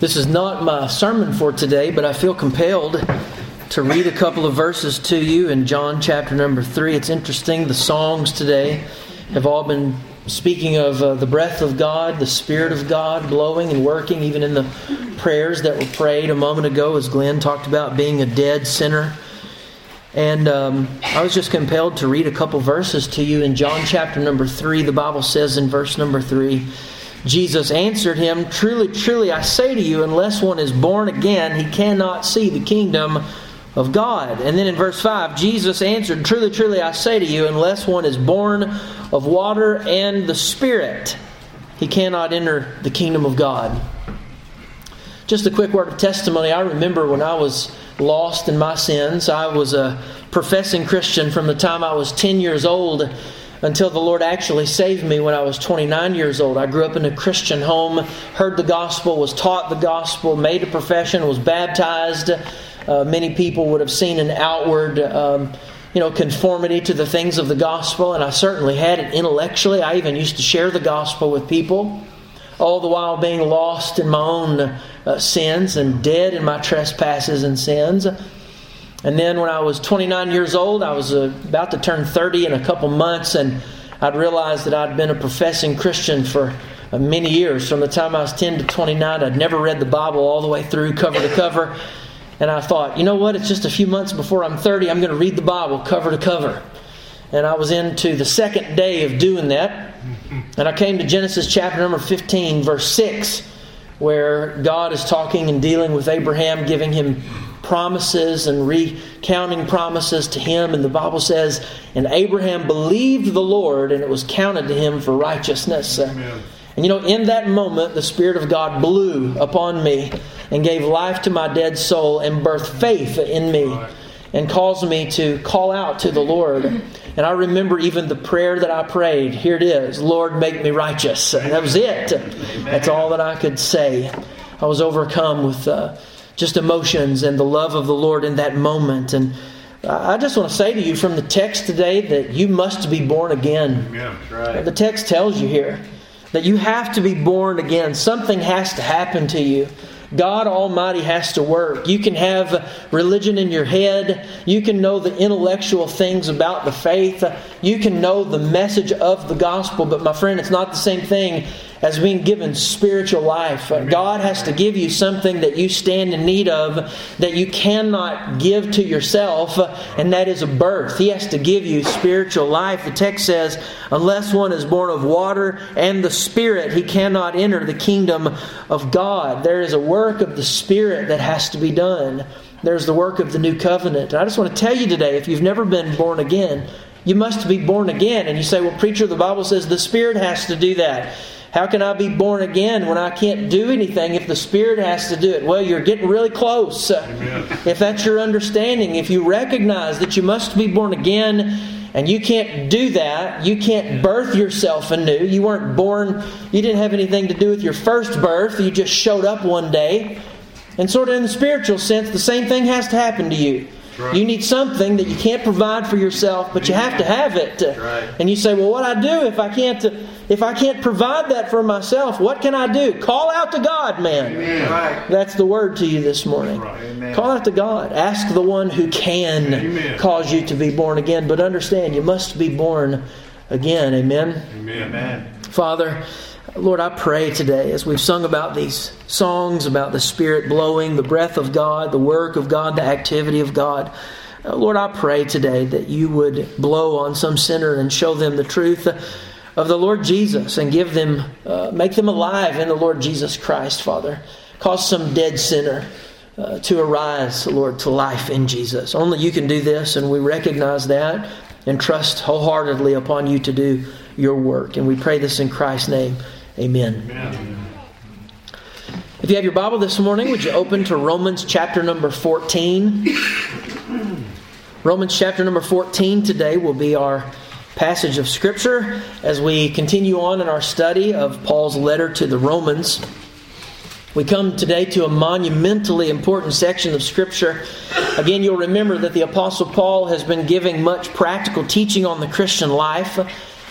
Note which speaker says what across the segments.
Speaker 1: This is not my sermon for today, but I feel compelled to read a couple of verses to you in John chapter number 3. It's interesting, the songs today have all been speaking of the breath of God, the Spirit of God blowing and working, even in the prayers that were prayed a moment ago as Glenn talked about being a dead sinner. And I was just compelled to read a couple verses to you in John chapter number 3. The Bible says in verse number 3, Jesus answered him, "Truly, truly, I say to you, unless one is born again, he cannot see the kingdom of God." And then in verse 5, Jesus answered, "Truly, truly, I say to you, unless one is born of water and the Spirit, he cannot enter the kingdom of God." Just a quick word of testimony. I remember when I was lost in my sins. I was a professing Christian from the time I was 10 years old until the Lord actually saved me when I was 29 years old. I grew up in a Christian home, heard the gospel, was taught the gospel, made a profession, was baptized. Many people would have seen an outward conformity to the things of the gospel, and I certainly had it intellectually. I even used to share the gospel with people, all the while being lost in my own sins and dead in my trespasses and sins. And then when I was 29 years old, I was about to turn 30 in a couple months, and I'd realized that I'd been a professing Christian for many years. From the time I was 10 to 29, I'd never read the Bible all the way through, cover to cover. And I thought, you know what, it's just a few months before I'm 30, I'm going to read the Bible cover to cover. And I was into the second day of doing that. And I came to Genesis chapter number 15, verse 6, where God is talking and dealing with Abraham, giving him promises and recounting promises to him. And the Bible says, "And Abraham believed the Lord, and it was counted to him for righteousness." And in that moment, the Spirit of God blew upon me and gave life to my dead soul and birthed faith in me and caused me to call out to the Lord. And I remember even the prayer that I prayed. Here it is: "Lord, make me righteous." And that was it. That's all that I could say. I was overcome with just emotions and the love of the Lord in that moment. And I just want to say to you from the text today that you must be born again.
Speaker 2: Yeah, right.
Speaker 1: The text tells you here that you have to be born again. Something has to happen to you. God Almighty has to work. You can have religion in your head. You can know the intellectual things about the faith. You can know the message of the gospel. But my friend, it's not the same thing as being given spiritual life. God has to give you something that you stand in need of that you cannot give to yourself, and that is a birth. He has to give you spiritual life. The text says, "Unless one is born of water and the Spirit, he cannot enter the kingdom of God." There is a work of the Spirit that has to be done. There's the work of the new covenant. And I just want to tell you today, if you've never been born again, you must be born again. And you say, "Well, preacher, the Bible says the Spirit has to do that. How can I be born again when I can't do anything if the Spirit has to do it?" Well, you're getting really close. If that's your understanding, if you recognize that you must be born again and you can't do that, you can't birth yourself anew. You weren't born, you didn't have anything to do with your first birth. You just showed up one day. And sort of in the spiritual sense, the same thing has to happen to you. Right. You need something that you can't provide for yourself, but you have to have it.
Speaker 2: Right.
Speaker 1: And you say, "Well, what I do if I can't provide that for myself? What can I do?" Call out to God, man.
Speaker 2: Right.
Speaker 1: That's the word to you this morning.
Speaker 2: Right.
Speaker 1: Call out to God. Ask the one who can cause you to be born again. But understand, you must be born again. Amen.
Speaker 2: Amen.
Speaker 1: Father, Lord, I pray today as we've sung about these songs, about the Spirit blowing, the breath of God, the work of God, the activity of God. Lord, I pray today that you would blow on some sinner and show them the truth of the Lord Jesus and give them, make them alive in the Lord Jesus Christ, Father. Cause some dead sinner to arise, Lord, to life in Jesus. Only you can do this, and we recognize that and trust wholeheartedly upon you to do your work. And we pray this in Christ's name. Amen.
Speaker 2: Amen.
Speaker 1: If you have your Bible this morning, would you open to Romans chapter number 14? Romans chapter number 14 today will be our passage of Scripture as we continue on in our study of Paul's letter to the Romans. We come today to a monumentally important section of Scripture. Again, you'll remember that the Apostle Paul has been giving much practical teaching on the Christian life.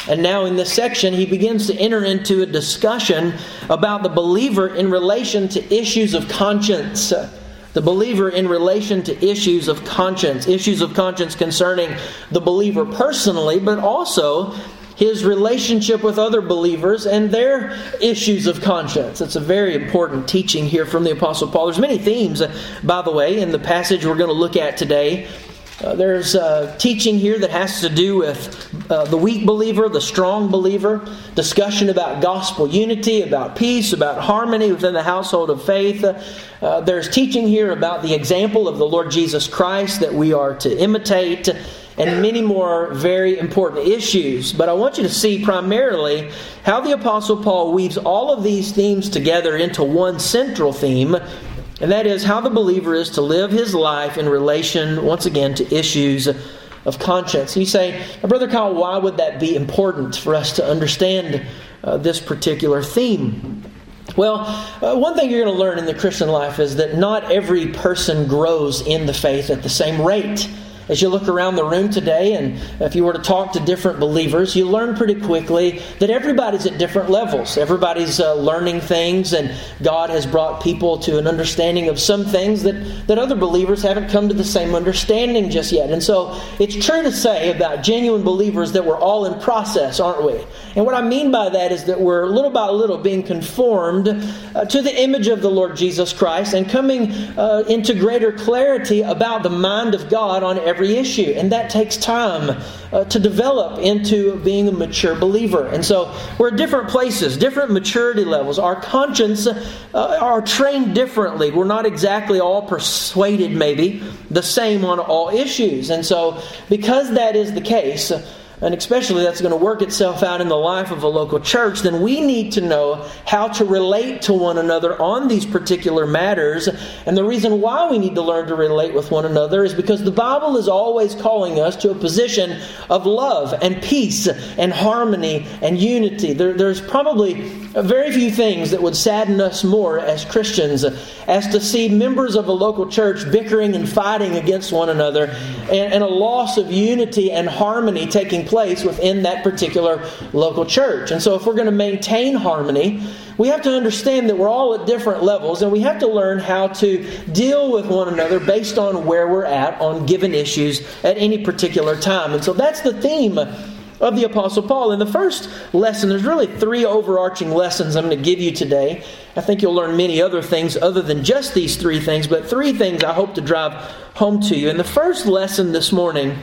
Speaker 1: And now in this section, he begins to enter into a discussion about the believer in relation to issues of conscience. The believer in relation to issues of conscience concerning the believer personally, but also his relationship with other believers and their issues of conscience. It's a very important teaching here from the Apostle Paul. There's many themes, by the way, in the passage we're going to look at today. There's teaching here that has to do with the weak believer, the strong believer, discussion about gospel unity, about peace, about harmony within the household of faith. There's teaching here about the example of the Lord Jesus Christ that we are to imitate, and many more very important issues. But I want you to see primarily how the Apostle Paul weaves all of these themes together into one central theme, and that is how the believer is to live his life in relation, once again, to issues of conscience. You say, Brother Kyle, why would that be important for us to understand this particular theme? Well, one thing you're going to learn in the Christian life is that not every person grows in the faith at the same rate. As you look around the room today, and if you were to talk to different believers, you learn pretty quickly that everybody's at different levels. Everybody's learning things, and God has brought people to an understanding of some things that other believers haven't come to the same understanding just yet. And so it's true to say about genuine believers that we're all in process, aren't we? And what I mean by that is that we're little by little being conformed to the image of the Lord Jesus Christ and coming into greater clarity about the mind of God on every issue. And that takes time to develop into being a mature believer. And so we're at different places, different maturity levels. Our conscience are trained differently. We're not exactly all persuaded, maybe, the same on all issues. And so because that is the case, and especially that's going to work itself out in the life of a local church, then we need to know how to relate to one another on these particular matters. And the reason why we need to learn to relate with one another is because the Bible is always calling us to a position of love and peace and harmony and unity. There's probably very few things that would sadden us more as Christians as to see members of a local church bickering and fighting against one another, and a loss of unity and harmony taking place within that particular local church. And so if we're going to maintain harmony, we have to understand that we're all at different levels, and we have to learn how to deal with one another based on where we're at on given issues at any particular time. And so that's the theme of the Apostle Paul. In the first lesson, there's really three overarching lessons I'm going to give you today. I think you'll learn many other things other than just these three things, but three things I hope to drive home to you. And the first lesson this morning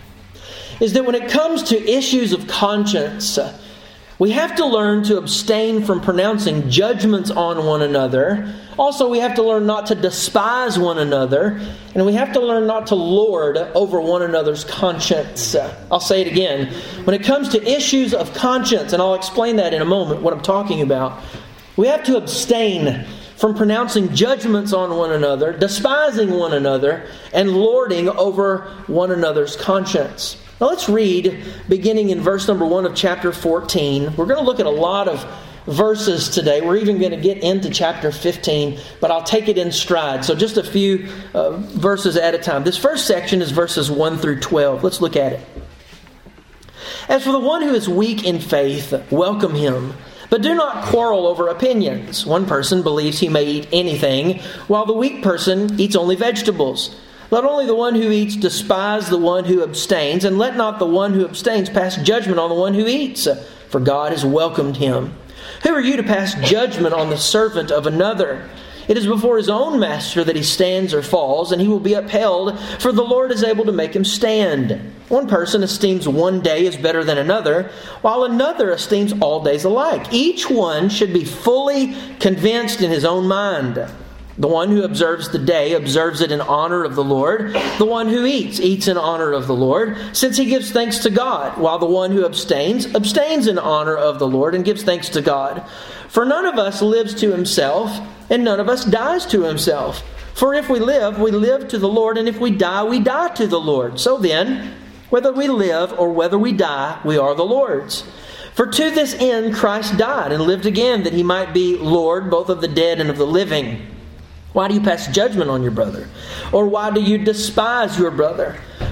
Speaker 1: is that when it comes to issues of conscience, we have to learn to abstain from pronouncing judgments on one another. Also, we have to learn not to despise one another. And we have to learn not to lord over one another's conscience. I'll say it again. When it comes to issues of conscience, and I'll explain that in a moment, what I'm talking about, we have to abstain from pronouncing judgments on one another, despising one another, and lording over one another's conscience. Now let's read, beginning in verse number 1 of chapter 14. We're going to look at a lot of verses today. We're even going to get into chapter 15, but I'll take it in stride. So just a few verses at a time. This first section is verses 1 through 12. Let's look at it. As for the one who is weak in faith, welcome him. But do not quarrel over opinions. One person believes he may eat anything, while the weak person eats only vegetables. Let only the one who eats despise the one who abstains, and let not the one who abstains pass judgment on the one who eats, for God has welcomed him. Who are you to pass judgment on the servant of another? It is before his own master that he stands or falls, and he will be upheld, for the Lord is able to make him stand. One person esteems one day as better than another, while another esteems all days alike. Each one should be fully convinced in his own mind. The one who observes the day observes it in honor of the Lord. The one who eats in honor of the Lord, since he gives thanks to God, while the one who abstains in honor of the Lord and gives thanks to God. For none of us lives to himself, and none of us dies to himself. For if we live to the Lord, and if we die to the Lord. So then, whether we live or whether we die, we are the Lord's. For to this end Christ died and lived again, that he might be Lord both of the dead and of the living. Why do you pass judgment on your brother? Or why do you despise your brother?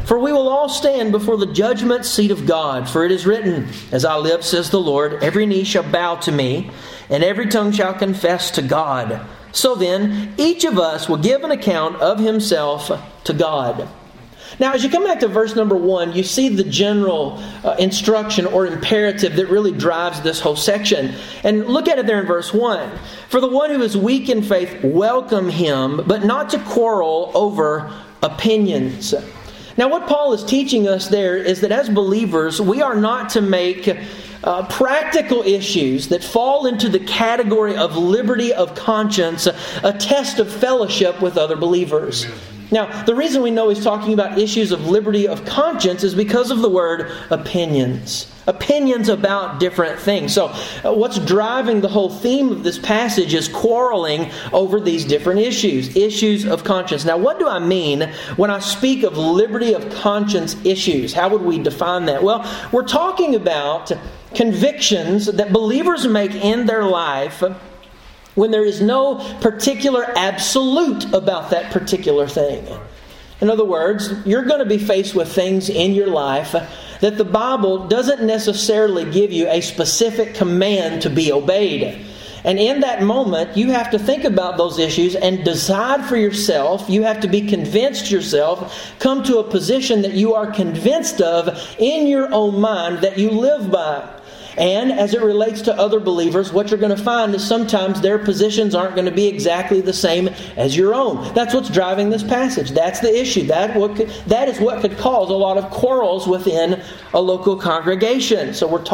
Speaker 1: For we will all stand before the judgment seat of God. For it is written, As I live, says the Lord, every knee shall bow to me, and every tongue shall confess to God. So then, each of us will give an account of himself to God. Now, as you come back to verse number 1, you see the general instruction or imperative that really drives this whole section. And look at it there in verse 1. For the one who is weak in faith, welcome him, but not to quarrel over opinions. Now, what Paul is teaching us there is that as believers, we are not to make practical issues that fall into the category of liberty of conscience a test of fellowship with other believers.
Speaker 2: Amen.
Speaker 1: Now, the reason we know he's talking about issues of liberty of conscience is because of the word opinions. Opinions about different things. So, what's driving the whole theme of this passage is quarreling over these different issues of conscience. Now, what do I mean when I speak of liberty of conscience issues? How would we define that? Well, we're talking about convictions that believers make in their life when there is no particular absolute about that particular thing. In other words, you're going to be faced with things in your life that the Bible doesn't necessarily give you a specific command to be obeyed. And in that moment, you have to think about those issues and decide for yourself. You have to be convinced yourself, come to a position that you are convinced of in your own mind that you live by. And as it relates to other believers, what you're going to find is sometimes their positions aren't going to be exactly the same as your own. That's what's driving this passage. That's the issue. That is what could cause a lot of quarrels within a local congregation. So we're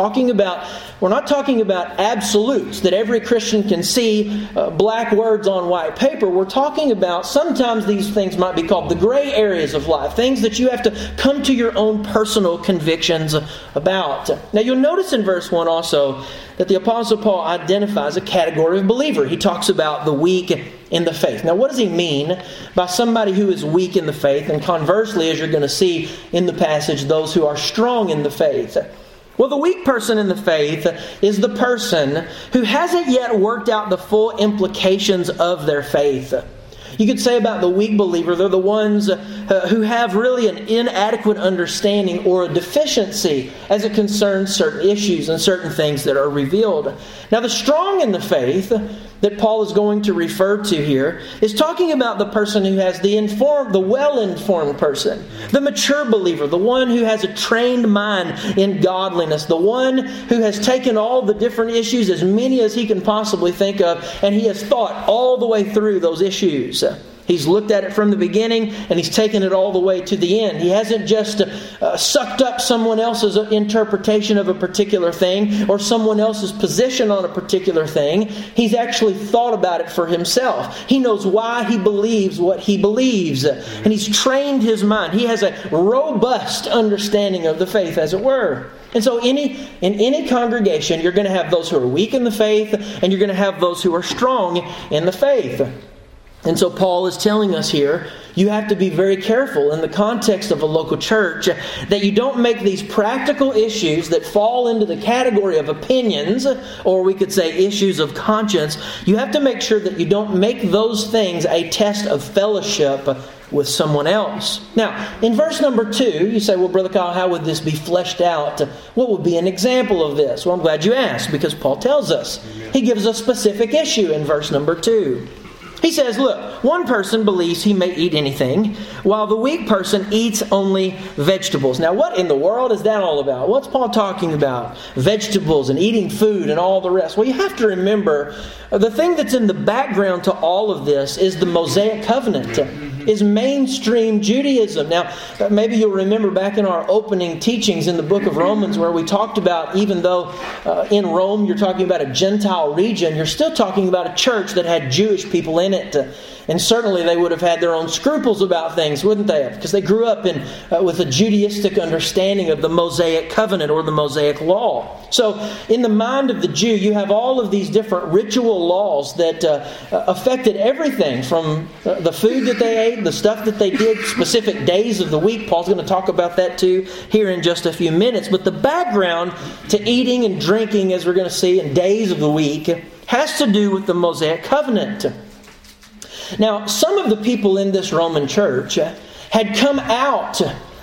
Speaker 1: not talking about absolutes that every Christian can see black words on white paper. We're talking about sometimes these things might be called the gray areas of life, things that you have to come to your own personal convictions about. Now you'll notice in verse 1 also that the Apostle Paul identifies a category of believer. He talks about the weak in the faith. Now what does he mean by somebody who is weak in the faith? And conversely, as you're going to see in the passage, those who are strong in the faith. Well, the weak person in the faith is the person who hasn't yet worked out the full implications of their faith. You could say about the weak believer, they're the ones who have really an inadequate understanding or a deficiency as it concerns certain issues and certain things that are revealed. Now, the strong in the faith that Paul is going to refer to here is talking about the person who has the well-informed person, the mature believer, the one who has a trained mind in godliness, the one who has taken all the different issues, as many as he can possibly think of, and he has thought all the way through those issues. He's looked at it from the beginning and he's taken it all the way to the end. He hasn't just sucked up someone else's interpretation of a particular thing or someone else's position on a particular thing. He's actually thought about it for himself. He knows why he believes what he believes. And he's trained his mind. He has a robust understanding of the faith, as it were. And so in any congregation, you're going to have those who are weak in the faith and you're going to have those who are strong in the faith. And so Paul is telling us here, you have to be very careful in the context of a local church that you don't make these practical issues that fall into the category of opinions, or we could say issues of conscience. You have to make sure that you don't make those things a test of fellowship with someone else. Now, in verse number 2, you say, well, Brother Kyle, how would this be fleshed out? What would be an example of this? Well, I'm glad you asked, because Paul tells us. He gives a specific issue in verse number 2. He says, look, one person believes he may eat anything, while the weak person eats only vegetables. Now, what in the world is that all about? What's Paul talking about? Vegetables and eating food and all the rest. Well, you have to remember, the thing that's in the background to all of this is the Mosaic Covenant, is mainstream Judaism. Now, maybe you'll remember back in our opening teachings in the book of Romans where we talked about, even though in Rome you're talking about a Gentile region, you're still talking about a church that had Jewish people in it. And certainly they would have had their own scruples about things, wouldn't they have? Because they grew up with a Judaistic understanding of the Mosaic Covenant or the Mosaic Law. So in the mind of the Jew, you have all of these different ritual laws that affected everything from the food that they ate, the stuff that they did, specific days of the week. Paul's going to talk about that too here in just a few minutes. But the background to eating and drinking, as we're going to see, in days of the week, has to do with the Mosaic Covenant. Now, some of the people in this Roman church had come out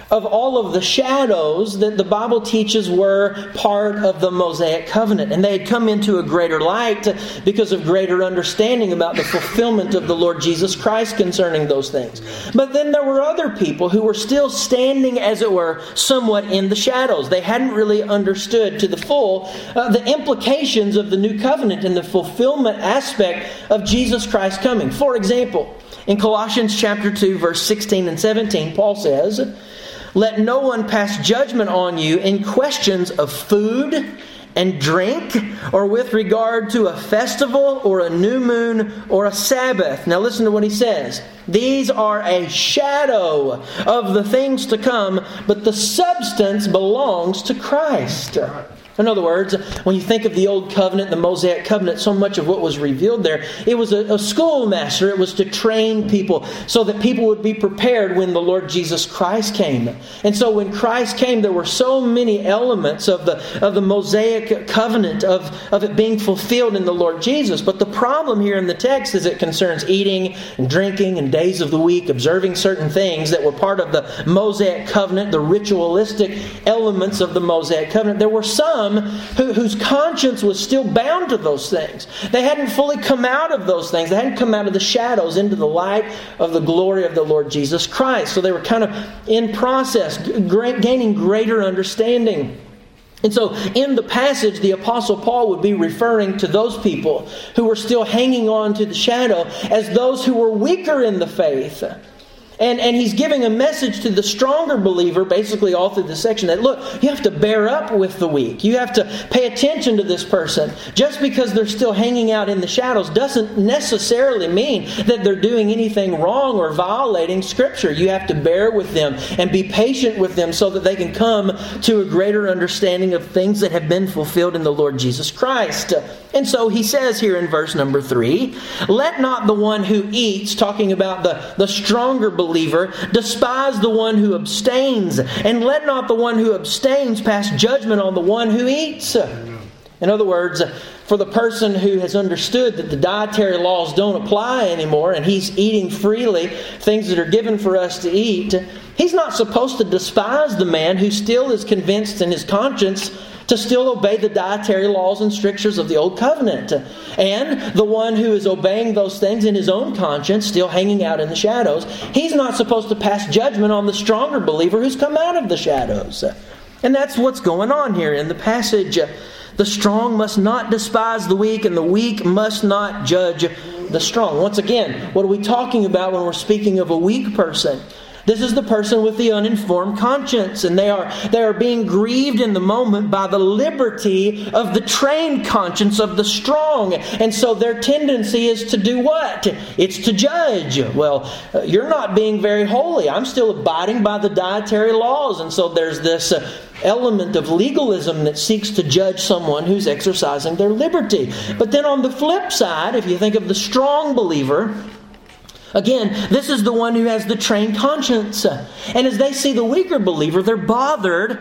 Speaker 1: of all of the shadows that the Bible teaches were part of the Mosaic covenant. And they had come into a greater light because of greater understanding about the fulfillment of the Lord Jesus Christ concerning those things. But then there were other people who were still standing, as it were, somewhat in the shadows. They hadn't really understood to the full the implications of the new covenant and the fulfillment aspect of Jesus Christ coming. For example, in Colossians chapter 2, verse 16 and 17, Paul says, "Let no one pass judgment on you in questions of food and drink, or with regard to a festival, or a new moon, or a Sabbath." Now listen to what he says. "These are a shadow of the things to come, but the substance belongs to Christ." In other words, when you think of the Old Covenant, the Mosaic Covenant, so much of what was revealed there, it was a schoolmaster. It was to train people so that people would be prepared when the Lord Jesus Christ came. And so when Christ came, there were so many elements of the Mosaic Covenant, of it being fulfilled in the Lord Jesus. But the problem here in the text is it concerns eating and drinking and days of the week, observing certain things that were part of the Mosaic Covenant, the ritualistic elements of the Mosaic Covenant. There were some whose conscience was still bound to those things. They hadn't fully come out of those things. They hadn't come out of the shadows into the light of the glory of the Lord Jesus Christ. So they were kind of in process, gaining greater understanding. And so in the passage, the Apostle Paul would be referring to those people who were still hanging on to the shadow as those who were weaker in the faith. And he's giving a message to the stronger believer, basically all through this section, that look, you have to bear up with the weak. You have to pay attention to this person. Just because they're still hanging out in the shadows doesn't necessarily mean that they're doing anything wrong or violating Scripture. You have to bear with them and be patient with them so that they can come to a greater understanding of things that have been fulfilled in the Lord Jesus Christ. And so he says here in verse number 3, "Let not the one who eats," talking about the stronger believer, "despise the one who abstains, and let not the one who abstains pass judgment on the one who eats." In other words, for the person who has understood that the dietary laws don't apply anymore and he's eating freely things that are given for us to eat, he's not supposed to despise the man who still is convinced in his conscience to still obey the dietary laws and strictures of the Old Covenant. And the one who is obeying those things in his own conscience, still hanging out in the shadows, he's not supposed to pass judgment on the stronger believer who's come out of the shadows. And that's what's going on here in the passage. The strong must not despise the weak, and the weak must not judge the strong. Once again, what are we talking about when we're speaking of a weak person? This is the person with the uninformed conscience, and they are being grieved in the moment by the liberty of the trained conscience of the strong. And so their tendency is to do what? It's to judge. Well, you're not being very holy. I'm still abiding by the dietary laws. And so there's this element of legalism that seeks to judge someone who's exercising their liberty. But then on the flip side, if you think of the strong believer, again, this is the one who has the trained conscience. And as they see the weaker believer, they're bothered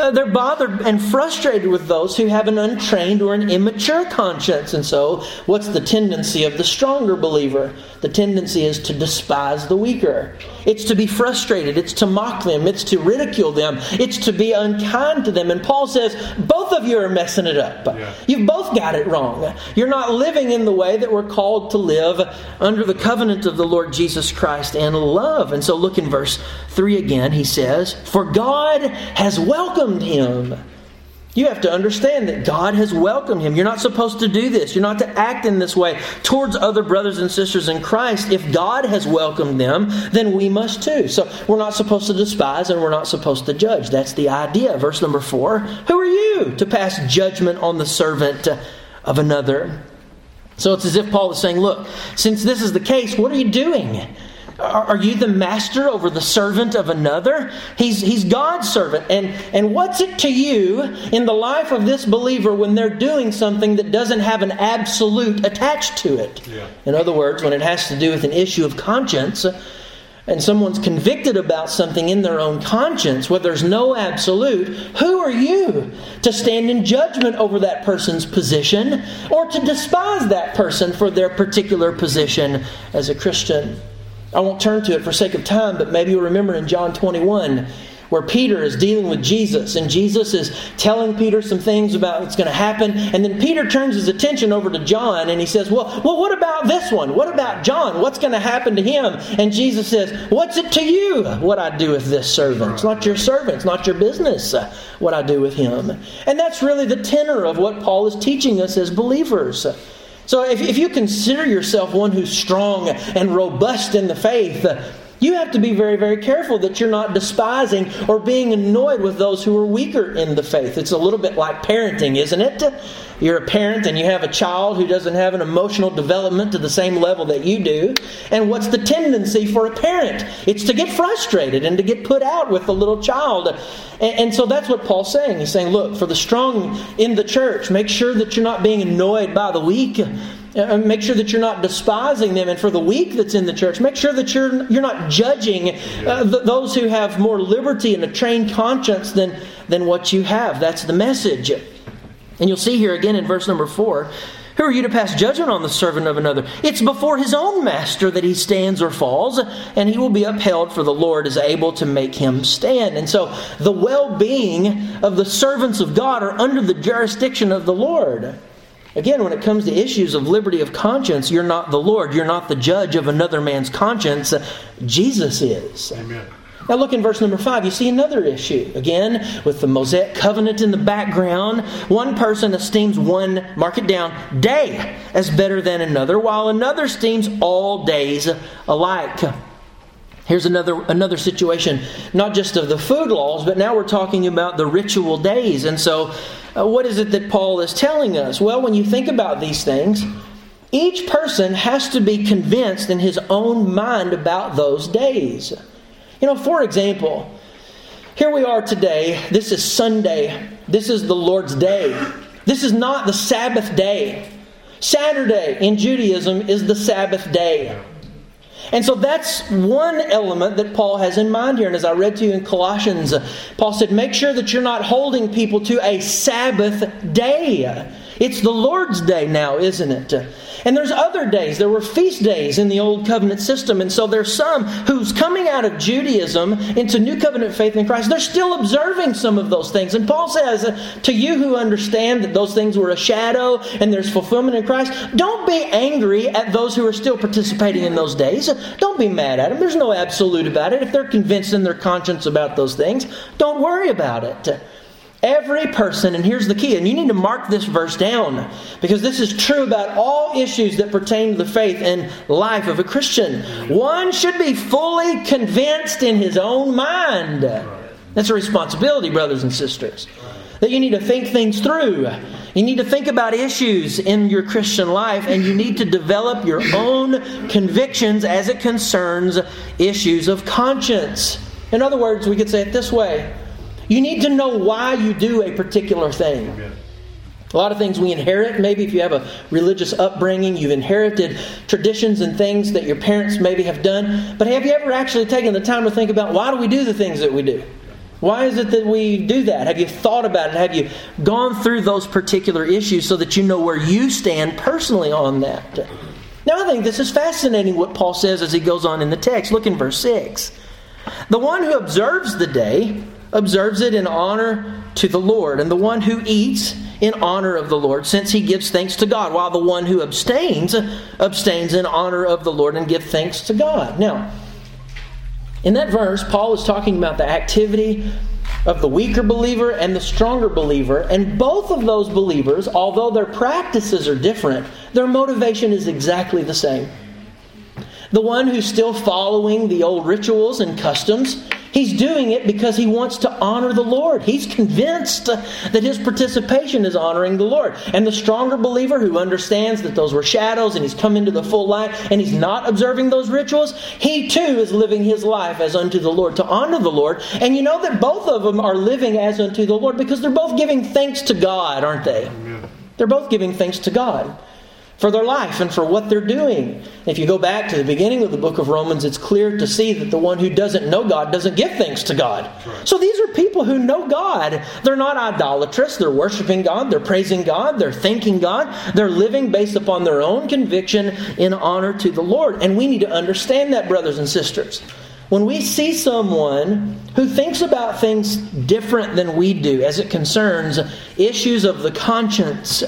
Speaker 1: and frustrated with those who have an untrained or an immature conscience. And so, what's the tendency of the stronger believer? The tendency is to despise the weaker. It's to be frustrated. It's to mock them. It's to ridicule them. It's to be unkind to them. And Paul says, both of you are messing it up. Yeah. You've both got it wrong. You're not living in the way that we're called to live under the covenant of the Lord Jesus Christ in love. And so look in verse 3 again. He says, "For God has welcomed him." You have to understand that God has welcomed him. You're not supposed to do this. You're not to act in this way towards other brothers and sisters in Christ. If God has welcomed them, then we must too. So we're not supposed to despise and we're not supposed to judge. That's the idea. Verse number 4, "Who are you to pass judgment on the servant of another?" So it's as if Paul is saying, look, since this is the case, what are you doing? Are you the master over the servant of another? He's God's servant. And what's it to you in the life of this believer when they're doing something that doesn't have an absolute attached to it? Yeah. In other words, when it has to do with an issue of conscience, and someone's convicted about something in their own conscience, where there's no absolute, who are you to stand in judgment over that person's position or to despise that person for their particular position as a Christian? I won't turn to it for sake of time, but maybe you'll remember in John 21 where Peter is dealing with Jesus, and Jesus is telling Peter some things about what's going to happen, and then Peter turns his attention over to John, and he says, well, what about this one? What about John? What's going to happen to him? And Jesus says, what's it to you what I do with this servant? It's not your servant. It's not your business what I do with him. And that's really the tenor of what Paul is teaching us as believers. So if you consider yourself one who's strong and robust in the faith, you have to be very, very careful that you're not despising or being annoyed with those who are weaker in the faith. It's a little bit like parenting, isn't it? You're a parent and you have a child who doesn't have an emotional development to the same level that you do. And what's the tendency for a parent? It's to get frustrated and to get put out with the little child. And so that's what Paul's saying. He's saying, look, for the strong in the church, make sure that you're not being annoyed by the weak. Make sure that you're not despising them. And for the weak that's in the church, make sure that you're not judging those who have more liberty and a trained conscience than what you have. That's the message. And you'll see here again in verse number 4, who are you to pass judgment on the servant of another? It's before his own master that he stands or falls, and he will be upheld, for the Lord is able to make him stand. And so the well-being of the servants of God are under the jurisdiction of the Lord. Again, when it comes to issues of liberty of conscience, you're not the Lord. You're not the judge of another man's conscience. Jesus is. Amen. Now look in verse number 5. You see another issue. Again, with the Mosaic covenant in the background, one person esteems one, mark it down, day as better than another, while another esteems all days alike. Here's another situation, not just of the food laws, but now we're talking about the ritual days. And so, what is it that Paul is telling us? Well, when you think about these things, each person has to be convinced in his own mind about those days. For example, here we are today. This is Sunday. This is the Lord's Day. This is not the Sabbath day. Saturday in Judaism is the Sabbath day. And so that's one element that Paul has in mind here. And as I read to you in Colossians, Paul said, make sure that you're not holding people to a Sabbath day. It's the Lord's Day now, isn't it? And there's other days. There were feast days in the Old Covenant system. And so there's some who's coming out of Judaism into New Covenant faith in Christ. They're still observing some of those things. And Paul says, to you who understand that those things were a shadow and there's fulfillment in Christ, don't be angry at those who are still participating in those days. Don't be mad at them. There's no absolute about it. If they're convinced in their conscience about those things, don't worry about it. Every person, and here's the key, and you need to mark this verse down, because this is true about all issues that pertain to the faith and life of a Christian. One should be fully convinced in his own mind. That's a responsibility, brothers and sisters. That you need to think things through. You need to think about issues in your Christian life, and you need to develop your own convictions as it concerns issues of conscience. In other words, we could say it this way. You need to know why you do a particular thing. A lot of things we inherit. Maybe if you have a religious upbringing, you've inherited traditions and things that your parents maybe have done. But have you ever actually taken the time to think about why do we do the things that we do? Why is it that we do that? Have you thought about it? Have you gone through those particular issues so that you know where you stand personally on that? Now I think this is fascinating what Paul says as he goes on in the text. Look in verse 6. The one who observes the day observes it in honor to the Lord, and the one who eats in honor of the Lord, since he gives thanks to God, while the one who abstains in honor of the Lord and gives thanks to God. Now, in that verse, Paul is talking about the activity of the weaker believer and the stronger believer, and both of those believers, although their practices are different, their motivation is exactly the same. The one who's still following the old rituals and customs, he's doing it because he wants to honor the Lord. He's convinced that his participation is honoring the Lord. And the stronger believer who understands that those were shadows and he's come into the full light and he's not observing those rituals, he too is living his life as unto the Lord, to honor the Lord. And you know that both of them are living as unto the Lord because they're both giving thanks to God, aren't they? They're both giving thanks to God for their life and for what they're doing. If you go back to the beginning of the book of Romans, it's clear to see that the one who doesn't know God doesn't give thanks to God. Right. So these are people who know God. They're not idolatrous. They're worshiping God. They're praising God. They're thanking God. They're living based upon their own conviction in honor to the Lord. And we need to understand that, brothers and sisters. when we see someone who thinks about things different than we do as it concerns issues of the conscience,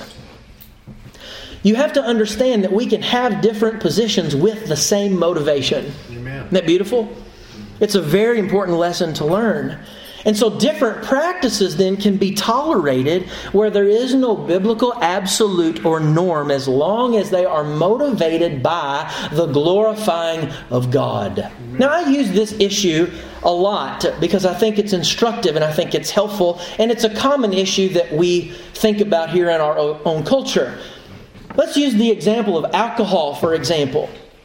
Speaker 1: you have to understand that we can have different positions with the same motivation.
Speaker 2: Amen.
Speaker 1: Isn't that beautiful? It's a very important lesson to learn. And so different practices then can be tolerated where there is no biblical absolute or norm, as long as they are motivated by the glorifying of God. Amen. Now, I use this issue a lot because I think it's instructive and I think it's helpful, and it's a common issue that we think about here in our own culture. Let's use the example of alcohol, for example.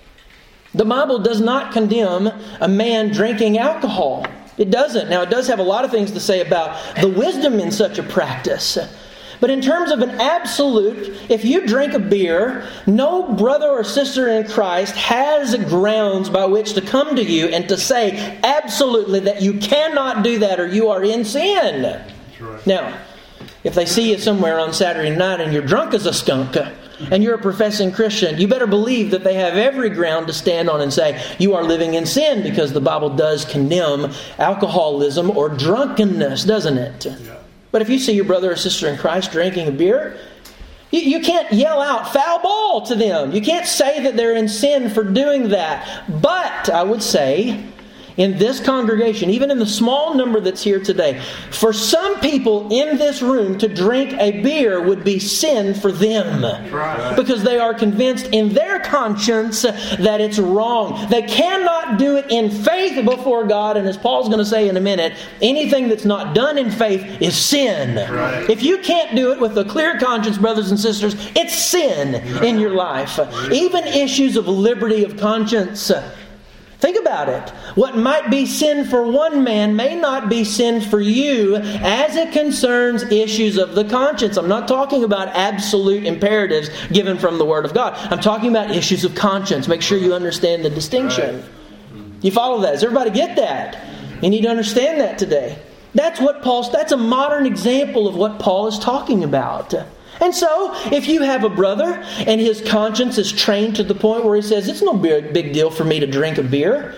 Speaker 1: The Bible does not condemn a man drinking alcohol. It doesn't. Now, it does have a lot of things to say about the wisdom in such a practice. But in terms of an absolute, if you drink a beer, no brother or sister in Christ has grounds by which to come to you and to say absolutely that you cannot do that or you are in sin.
Speaker 2: That's right.
Speaker 1: Now, if they see you somewhere on Saturday night and you're drunk as a skunk, and you're a professing Christian, you better believe that they have every ground to stand on and say, you are living in sin, because the Bible does condemn alcoholism or drunkenness, doesn't it? Yeah. But if you see your brother or sister in Christ drinking a beer, you can't yell out foul ball to them. You can't say that they're in sin for doing that. But I would say, in this congregation, even in the small number that's here today, for some people in this room to drink a beer would be sin for them.
Speaker 2: Right.
Speaker 1: Because they are convinced in their conscience that it's wrong. They cannot do it in faith before God, and as Paul's going to say in a minute, anything that's not done in faith is sin.
Speaker 2: Right.
Speaker 1: If you can't do it with a clear conscience, brothers and sisters, it's sin in your life. Even issues of liberty of conscience. Think about it. What might be sin for one man may not be sin for you as it concerns issues of the conscience. I'm not talking about absolute imperatives given from the Word of God. I'm talking about issues of conscience. Make sure you understand the distinction. Right. You follow that? Does everybody get that? You need to understand that today. That's a modern example of what Paul is talking about. And so, if you have a brother and his conscience is trained to the point where he says, it's no big deal for me to drink a beer,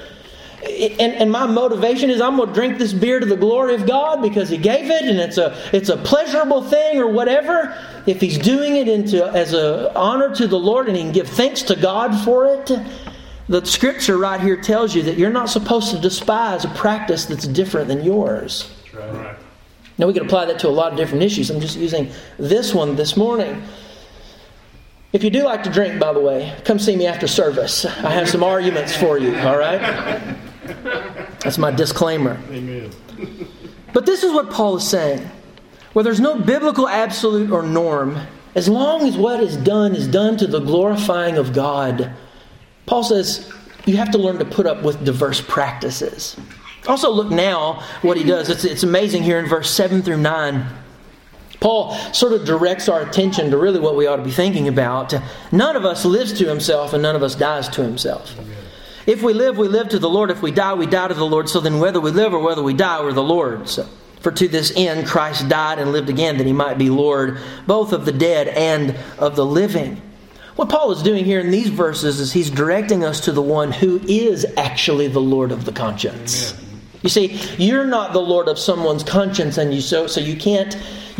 Speaker 1: and my motivation is I'm going to drink this beer to the glory of God because He gave it, and it's a pleasurable thing or whatever. If he's doing it as an honor to the Lord and he can give thanks to God for it, the Scripture right here tells you that you're not supposed to despise a practice that's different than yours.
Speaker 2: That's right.
Speaker 1: Now, we can apply that to a lot of different issues. I'm just using this one this morning. If you do like to drink, by the way, come see me after service. I have some arguments for you, all right? That's my disclaimer.
Speaker 2: Amen.
Speaker 1: But this is what Paul is saying. Where there's no biblical absolute or norm, as long as what is done to the glorifying of God, Paul says you have to learn to put up with diverse practices. Also, look now what he does. It's amazing here in verse 7 through 9. Paul sort of directs our attention to really what we ought to be thinking about. None of us lives to himself, and none of us dies to himself. Amen. If we live to the Lord. If we die to the Lord. So then whether we live or whether we die, we're the Lord's. For to this end Christ died and lived again, that He might be Lord both of the dead and of the living. What Paul is doing here in these verses is he's directing us to the one who is actually the Lord of the conscience. Amen. You see, you're not the Lord of someone's conscience, and so you can't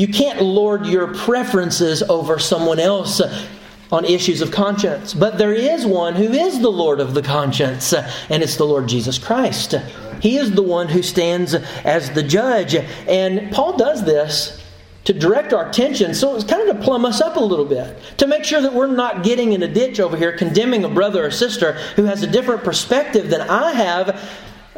Speaker 1: lord your preferences over someone else on issues of conscience. But there is one who is the Lord of the conscience, and it's the Lord Jesus Christ. He is the one who stands as the judge. And Paul does this to direct our attention, so it's kind of to plumb us up a little bit, to make sure that we're not getting in a ditch over here condemning a brother or sister who has a different perspective than I have,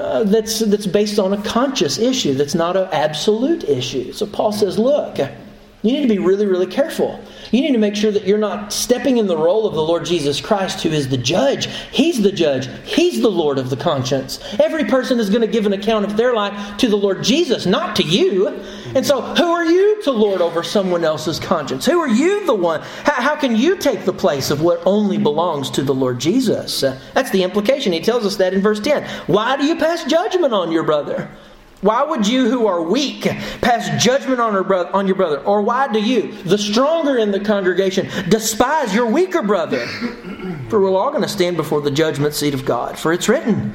Speaker 1: that's based on a conscious issue, that's not an absolute issue. So Paul says, look, you need to be really, really careful. You need to make sure that you're not stepping in the role of the Lord Jesus Christ, who is the judge. He's the judge. He's the Lord of the conscience. Every person is going to give an account of their life to the Lord Jesus, not to you. And so who are you to lord over someone else's conscience? Who are you the one? How can you take the place of what only belongs to the Lord Jesus? That's the implication. He tells us that in verse 10. Why do you pass judgment on your brother? Why would you who are weak pass judgment on your brother? Or why do you, the stronger in the congregation, despise your weaker brother? For we're all going to stand before the judgment seat of God. For it's written,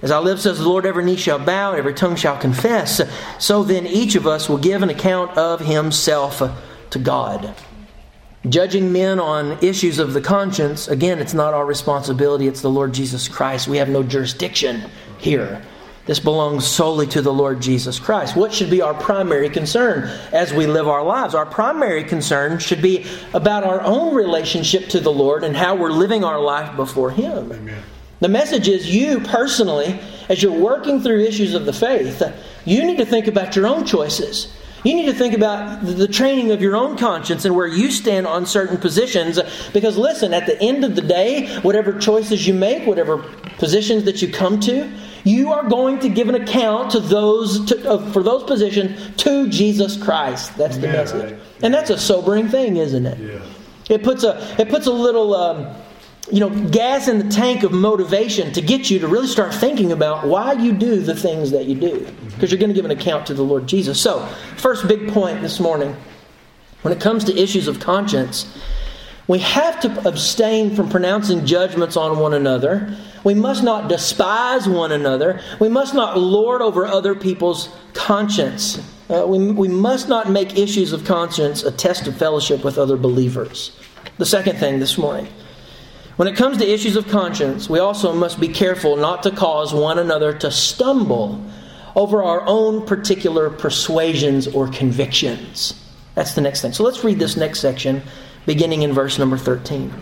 Speaker 1: As I live, says the Lord, every knee shall bow, every tongue shall confess. So then each of us will give an account of himself to God. Judging men on issues of the conscience, again, it's not our responsibility. It's the Lord Jesus Christ. We have no jurisdiction here. This belongs solely to the Lord Jesus Christ. What should be our primary concern as we live our lives? Our primary concern should be about our own relationship to the Lord and how we're living our life before Him. Amen. The message is you personally, as you're working through issues of the faith, you need to think about your own choices. You need to think about the training of your own conscience and where you stand on certain positions. Because listen, at the end of the day, whatever choices you make, whatever positions that you come to, you are going to give an account for those positions to Jesus Christ. That's the message. Right. And that's a sobering thing, isn't it? Yeah. It puts a little gas in the tank of motivation to get you to really start thinking about why you do the things that you do. Because you're going to give an account to the Lord Jesus. So, first big point this morning. When it comes to issues of conscience, we have to abstain from pronouncing judgments on one another. We must not despise one another. We must not lord over other people's conscience. We must not make issues of conscience a test of fellowship with other believers. The second thing this morning. When it comes to issues of conscience, we also must be careful not to cause one another to stumble over our own particular persuasions or convictions. That's the next thing. So let's read this next section, beginning in verse number 13.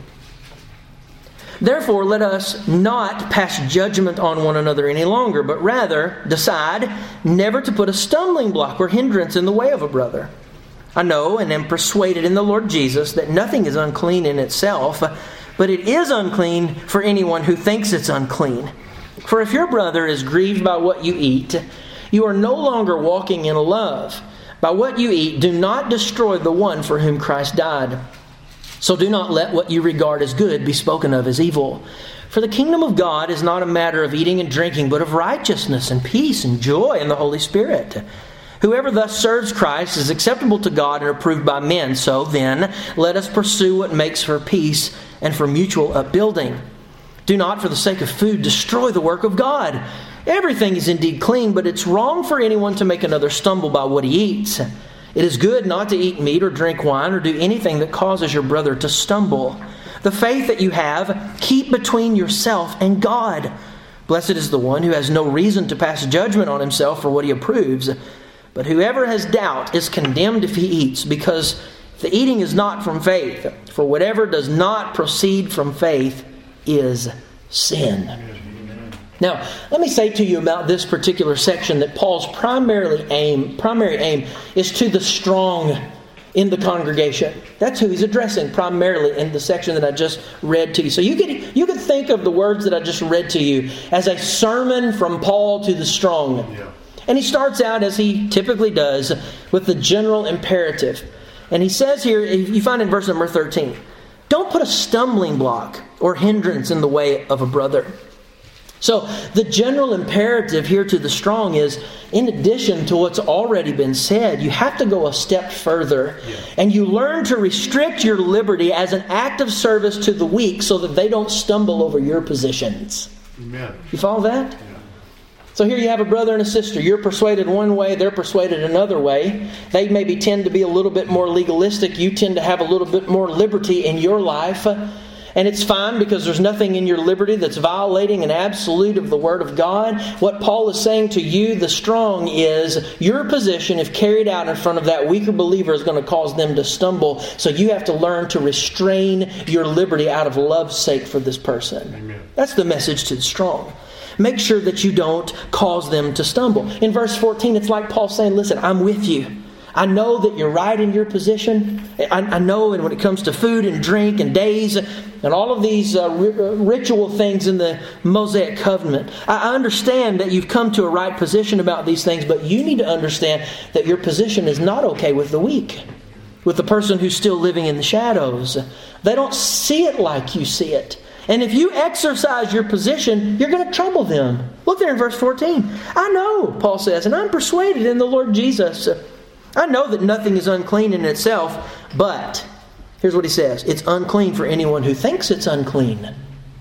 Speaker 1: Therefore, let us not pass judgment on one another any longer, but rather decide never to put a stumbling block or hindrance in the way of a brother. I know and am persuaded in the Lord Jesus that nothing is unclean in itself, but it is unclean for anyone who thinks it's unclean. For if your brother is grieved by what you eat, you are no longer walking in love. By what you eat, do not destroy the one for whom Christ died. So do not let what you regard as good be spoken of as evil. For the kingdom of God is not a matter of eating and drinking, but of righteousness and peace and joy in the Holy Spirit. Whoever thus serves Christ is acceptable to God and approved by men. So then, let us pursue what makes for peace and for mutual upbuilding. Do not, for the sake of food, destroy the work of God. Everything is indeed clean, but it's wrong for anyone to make another stumble by what he eats. It is good not to eat meat or drink wine or do anything that causes your brother to stumble. The faith that you have, keep between yourself and God. Blessed is the one who has no reason to pass judgment on himself for what he approves. But whoever has doubt is condemned if he eats, because the eating is not from faith. For whatever does not proceed from faith is sin. Now, let me say to you about this particular section that Paul's primary aim is to the strong in the congregation. That's who he's addressing primarily in the section that I just read to you. So you could think of the words that I just read to you as a sermon from Paul to the strong. Yeah. And he starts out, as he typically does, with the general imperative. And he says here, you find in verse number 13, don't put a stumbling block or hindrance in the way of a brother. So the general imperative here to the strong is, in addition to what's already been said, you have to go a step further. Yeah. And you learn to restrict your liberty as an act of service to the weak so that they don't stumble over your positions. Amen. You follow that? Yeah. So here you have a brother and a sister. You're persuaded one way, they're persuaded another way. They maybe tend to be a little bit more legalistic. You tend to have a little bit more liberty in your life. And it's fine because there's nothing in your liberty that's violating an absolute of the Word of God. What Paul is saying to you, the strong, is your position, if carried out in front of that weaker believer, is going to cause them to stumble. So you have to learn to restrain your liberty out of love's sake for this person. Amen. That's the message to the strong. Make sure that you don't cause them to stumble. In verse 14, it's like Paul saying, listen, I'm with you. I know that you're right in your position. I know, and when it comes to food and drink and days and all of these ritual things in the Mosaic covenant, I understand that you've come to a right position about these things, but you need to understand that your position is not okay with the weak, with the person who's still living in the shadows. They don't see it like you see it. And if you exercise your position, you're going to trouble them. Look there in verse 14. I know, Paul says, and I'm persuaded in the Lord Jesus. I know that nothing is unclean in itself, but here's what he says. It's unclean for anyone who thinks it's unclean.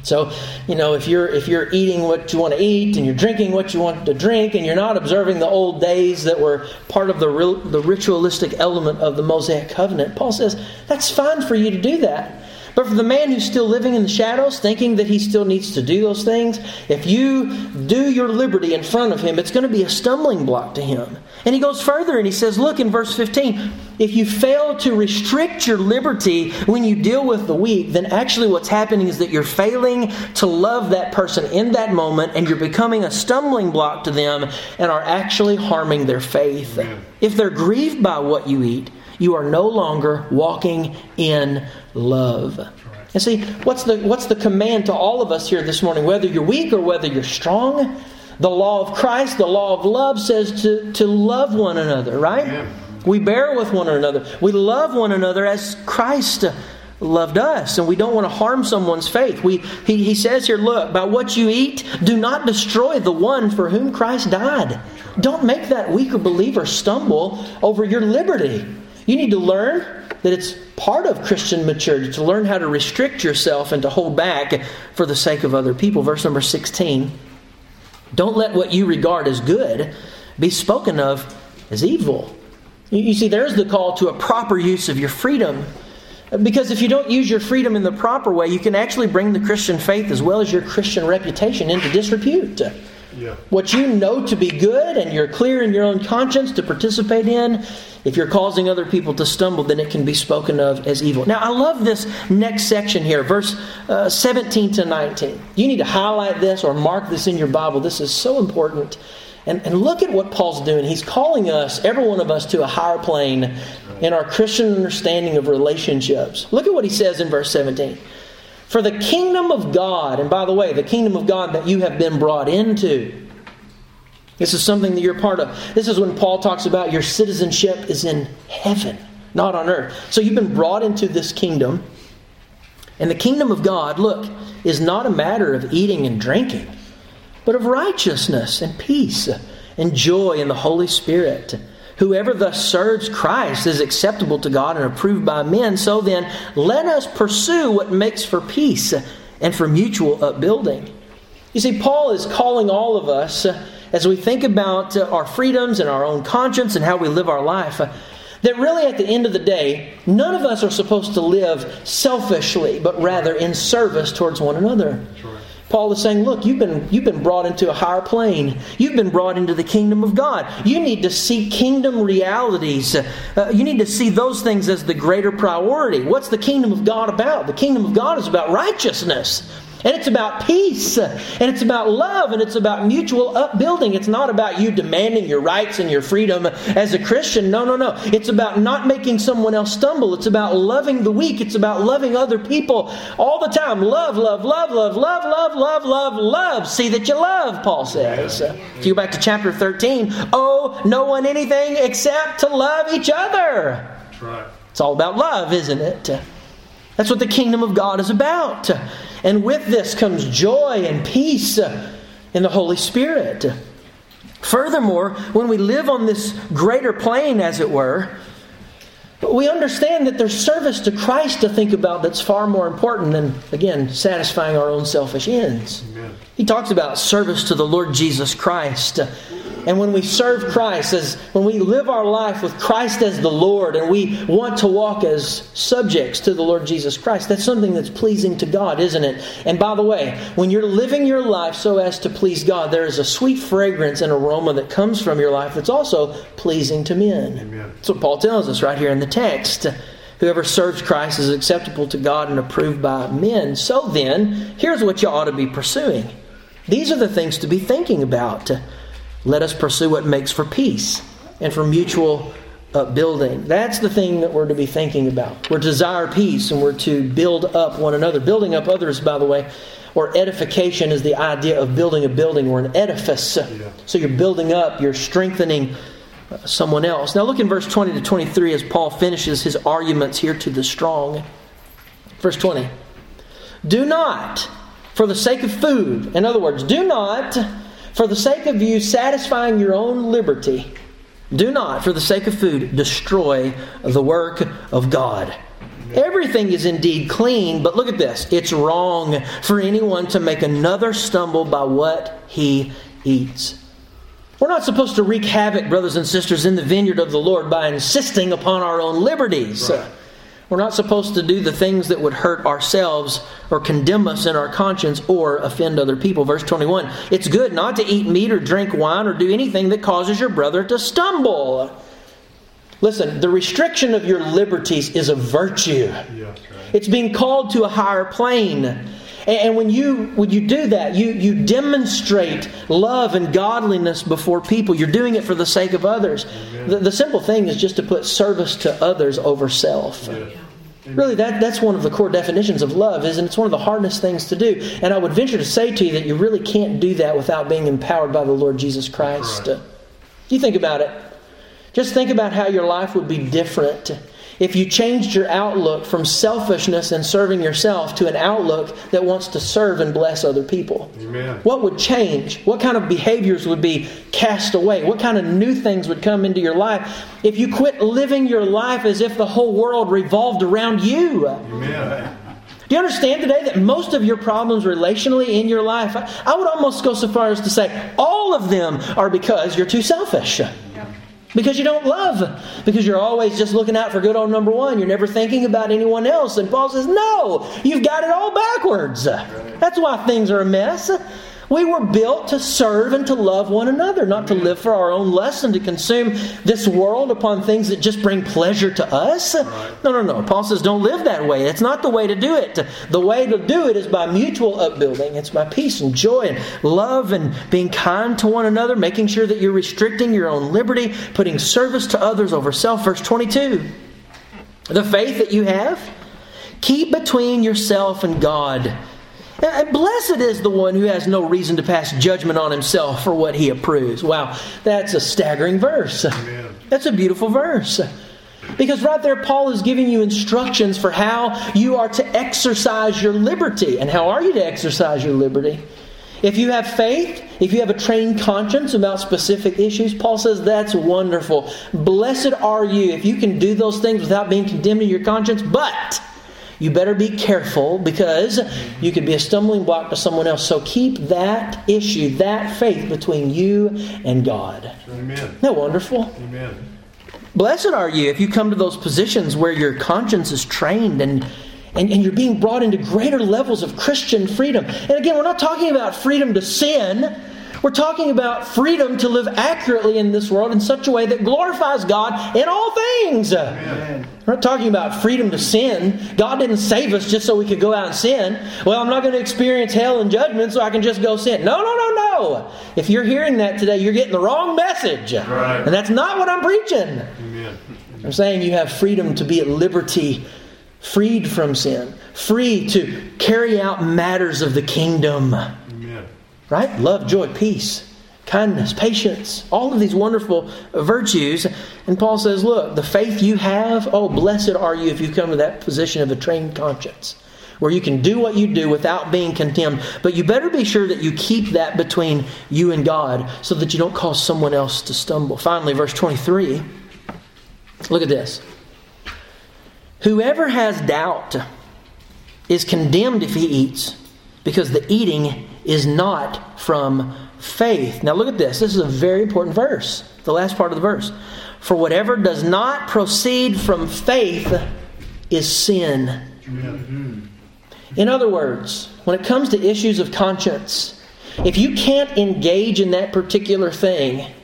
Speaker 1: So, if you're eating what you want to eat and you're drinking what you want to drink and you're not observing the old days that were part of the ritualistic element of the Mosaic covenant, Paul says that's fine for you to do that. But for the man who's still living in the shadows, thinking that he still needs to do those things, if you do your liberty in front of him, it's going to be a stumbling block to him. And he goes further and he says, look in verse 15, if you fail to restrict your liberty when you deal with the weak, then actually what's happening is that you're failing to love that person in that moment, and you're becoming a stumbling block to them and are actually harming their faith. Amen. If they're grieved by what you eat, you are no longer walking in love. And see, what's the command to all of us here this morning? Whether you're weak or whether you're strong, the law of Christ, the law of love says to love one another, right? Yeah. We bear with one another. We love one another as Christ loved us, and we don't want to harm someone's faith. He says here, look, by what you eat, do not destroy the one for whom Christ died. Don't make that weaker believer stumble over your liberty. You need to learn that it's part of Christian maturity to learn how to restrict yourself and to hold back for the sake of other people. Verse number 16. Don't let what you regard as good be spoken of as evil. You see, there's the call to a proper use of your freedom. Because if you don't use your freedom in the proper way, you can actually bring the Christian faith as well as your Christian reputation into disrepute. Yeah. What you know to be good and you're clear in your own conscience to participate in, if you're causing other people to stumble, then it can be spoken of as evil. Now, I love this next section here, verse 17 to 19. You need to highlight this or mark this in your Bible. This is so important. And look at what Paul's doing. He's calling us, every one of us, to a higher plane in our Christian understanding of relationships. Look at what he says in verse 17. For the kingdom of God, and by the way, the kingdom of God that you have been brought into. This is something that you're part of. This is when Paul talks about your citizenship is in heaven, not on earth. So you've been brought into this kingdom. And the kingdom of God, look, is not a matter of eating and drinking, but of righteousness and peace and joy in the Holy Spirit. Whoever thus serves Christ is acceptable to God and approved by men. So then, let us pursue what makes for peace and for mutual upbuilding. You see, Paul is calling all of us, as we think about our freedoms and our own conscience and how we live our life, that really at the end of the day, none of us are supposed to live selfishly, but rather in service towards one another. Sure. Paul is saying, look, you've been brought into a higher plane. You've been brought into the kingdom of God. You need to see kingdom realities. You need to see those things as the greater priority. What's the kingdom of God about? The kingdom of God is about righteousness. And it's about peace. And it's about love. And it's about mutual upbuilding. It's not about you demanding your rights and your freedom as a Christian. No. It's about not making someone else stumble. It's about loving the weak. It's about loving other people all the time. Love, love, love, love, love, love, love, love, love. See that you love, Paul says. If you go back to chapter 13, owe no one anything except to love each other. That's right. It's all about love, isn't it? That's what the kingdom of God is about. And with this comes joy and peace in the Holy Spirit. Furthermore, when we live on this greater plane, as it were, we understand that there's service to Christ to think about that's far more important than, again, satisfying our own selfish ends. Amen. He talks about service to the Lord Jesus Christ. And when we serve Christ, when we live our life with Christ as the Lord, and we want to walk as subjects to the Lord Jesus Christ, that's something that's pleasing to God, isn't it? And by the way, when you're living your life so as to please God, there is a sweet fragrance and aroma that comes from your life that's also pleasing to men. Amen. That's what Paul tells us right here in the text. Whoever serves Christ is acceptable to God and approved by men. So then, here's what you ought to be pursuing. These are the things to be thinking about. Let us pursue what makes for peace and for mutual upbuilding. That's the thing that we're to be thinking about. We're to desire peace and we're to build up one another. Building up others, by the way, or edification is the idea of building a building or an edifice. Yeah. So you're building up, you're strengthening someone else. Now look in verse 20 to 23 as Paul finishes his arguments here to the strong. Verse 20. Do not, for the sake of food, in other words, do not, for the sake of you satisfying your own liberty, do not, for the sake of food, destroy the work of God. Everything is indeed clean, but look at this. It's wrong for anyone to make another stumble by what he eats. We're not supposed to wreak havoc, brothers and sisters, in the vineyard of the Lord by insisting upon our own liberties. Right. We're not supposed to do the things that would hurt ourselves or condemn us in our conscience or offend other people. Verse 21, it's good not to eat meat or drink wine or do anything that causes your brother to stumble. Listen, the restriction of your liberties is a virtue. Yeah, right. It's being called to a higher plane. And when you do that, you demonstrate love and godliness before people. You're doing it for the sake of others. The simple thing is just to put service to others over self. Yeah. Really, that's one of the core definitions of love, isn't it? It's one of the hardest things to do. And I would venture to say to you that you really can't do that without being empowered by the Lord Jesus Christ. Right. You think about it. Just think about how your life would be different if you changed your outlook from selfishness and serving yourself to an outlook that wants to serve and bless other people. Amen. What would change? What kind of behaviors would be cast away? What kind of new things would come into your life if you quit living your life as if the whole world revolved around you? Amen. Do you understand today that most of your problems relationally in your life, I would almost go so far as to say all of them are because you're too selfish. Because you don't love. Because you're always just looking out for good old number one. You're never thinking about anyone else. And Paul says, no, you've got it all backwards. Right. That's why things are a mess. We were built to serve and to love one another, not to live for our own lust and to consume this world upon things that just bring pleasure to us. Right. No. Paul says don't live that way. It's not the way to do it. The way to do it is by mutual upbuilding. It's by peace and joy and love and being kind to one another, making sure that you're restricting your own liberty, putting service to others over self. Verse 22, the faith that you have, keep between yourself and God. And blessed is the one who has no reason to pass judgment on himself for what he approves. Wow, that's a staggering verse. Amen. That's a beautiful verse. Because right there, Paul is giving you instructions for how you are to exercise your liberty. And how are you to exercise your liberty? If you have faith, if you have a trained conscience about specific issues, Paul says that's wonderful. Blessed are you if you can do those things without being condemned in your conscience. But you better be careful because you could be a stumbling block to someone else. So keep that issue, that faith between you and God. Amen. Isn't that wonderful? Amen. Blessed are you if you come to those positions where your conscience is trained and you're being brought into greater levels of Christian freedom. And again, we're not talking about freedom to sin. We're talking about freedom to live accurately in this world in such a way that glorifies God in all things. Amen. We're not talking about freedom to sin. God didn't save us just so we could go out and sin. Well, I'm not going to experience hell and judgment so I can just go sin. No. If you're hearing that today, you're getting the wrong message. Right. And that's not what I'm preaching. Amen. I'm saying you have freedom to be at liberty, freed from sin, free to carry out matters of the kingdom. Right? Love, joy, peace, kindness, patience, all of these wonderful virtues. And Paul says, look, the faith you have, blessed are you if you come to that position of a trained conscience, where you can do what you do without being condemned. But you better be sure that you keep that between you and God so that you don't cause someone else to stumble. Finally, verse 23, look at this. Whoever has doubt is condemned if he eats, because the eating is not from faith. Now look at this. This is a very important verse. The last part of the verse. For whatever does not proceed from faith is sin. Amen. In other words, when it comes to issues of conscience, if you can't engage in that particular thing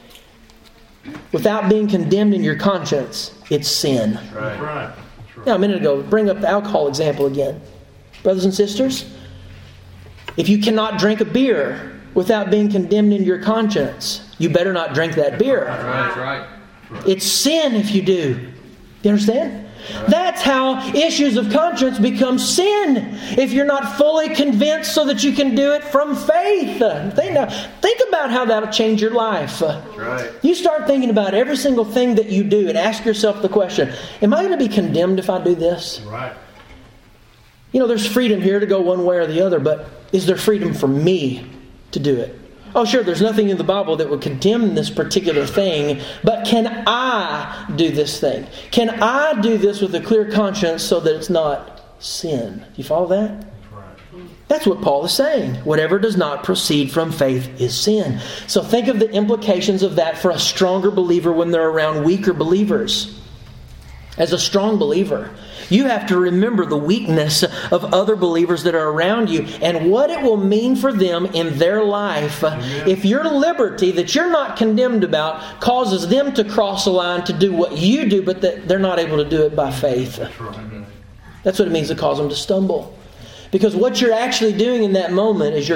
Speaker 1: without being condemned in your conscience, it's sin. That's right. That's right. Now a minute ago, bring up the alcohol example again. Brothers and sisters, if you cannot drink a beer without being condemned in your conscience, you better not drink that beer. That's right. It's sin if you do. You understand? That's how issues of conscience become sin. If you're not fully convinced so that you can do it from faith. Think about how that'll change your life. Right. You start thinking about every single thing that you do and ask yourself the question, am I going to be condemned if I do this? Right. There's freedom here to go one way or the other, but is there freedom for me to do it? Oh, sure, there's nothing in the Bible that would condemn this particular thing, but can I do this thing? Can I do this with a clear conscience so that it's not sin? Do you follow that? That's what Paul is saying. Whatever does not proceed from faith is sin. So think of the implications of that for a stronger believer when they're around weaker believers. As a strong believer, you have to remember the weakness of other believers that are around you and what it will mean for them in their life. Amen. If your liberty that you're not condemned about causes them to cross a line to do what you do, but that they're not able to do it by faith. That's what it means to cause them to stumble. Because what you're actually doing in that moment is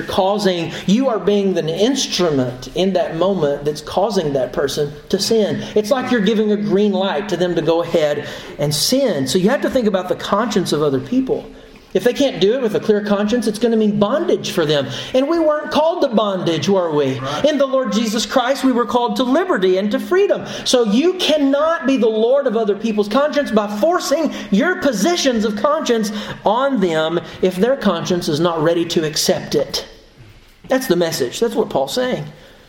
Speaker 1: you are being the instrument in that moment that's causing that person to sin. It's like you're giving a green light to them to go ahead and sin. So you have to think about the conscience of other people. If they can't do it with a clear conscience, it's going to mean bondage for them. And we weren't called to bondage, were we? Right. In the Lord Jesus Christ, we were called to liberty and to freedom. So you cannot be the Lord of other people's conscience by forcing your positions of conscience on them if their conscience is not ready to accept it. That's the message. That's what Paul's saying.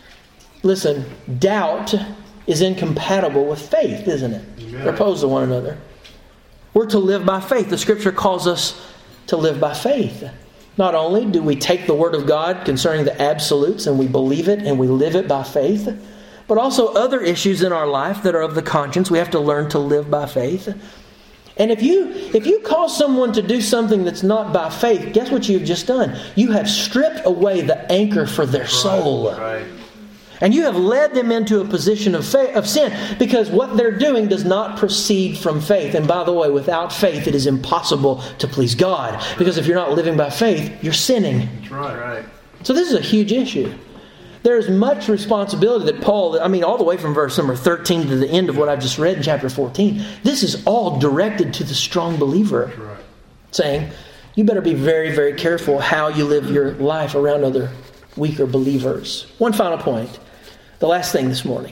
Speaker 1: Listen, doubt is incompatible with faith, isn't it? Amen. They're opposed to one another. We're to live by faith. The Scripture calls us to live by faith. Not only do we take the Word of God concerning the absolutes and we believe it and we live it by faith, but also other issues in our life that are of the conscience, we have to learn to live by faith. And if you cause someone to do something that's not by faith, guess what you've just done? You have stripped away the anchor for their soul. Right. And you have led them into a position of sin because what they're doing does not proceed from faith. And by the way, without faith, it is impossible to please God. Because if you're not living by faith, you're sinning. That's right. So this is a huge issue. There's much responsibility that Paul, all the way from verse number 13 to the end of what I've just read in chapter 14, this is all directed to the strong believer. Right. Saying, you better be very, very careful how you live your life around other weaker believers. One final point. The last thing this morning.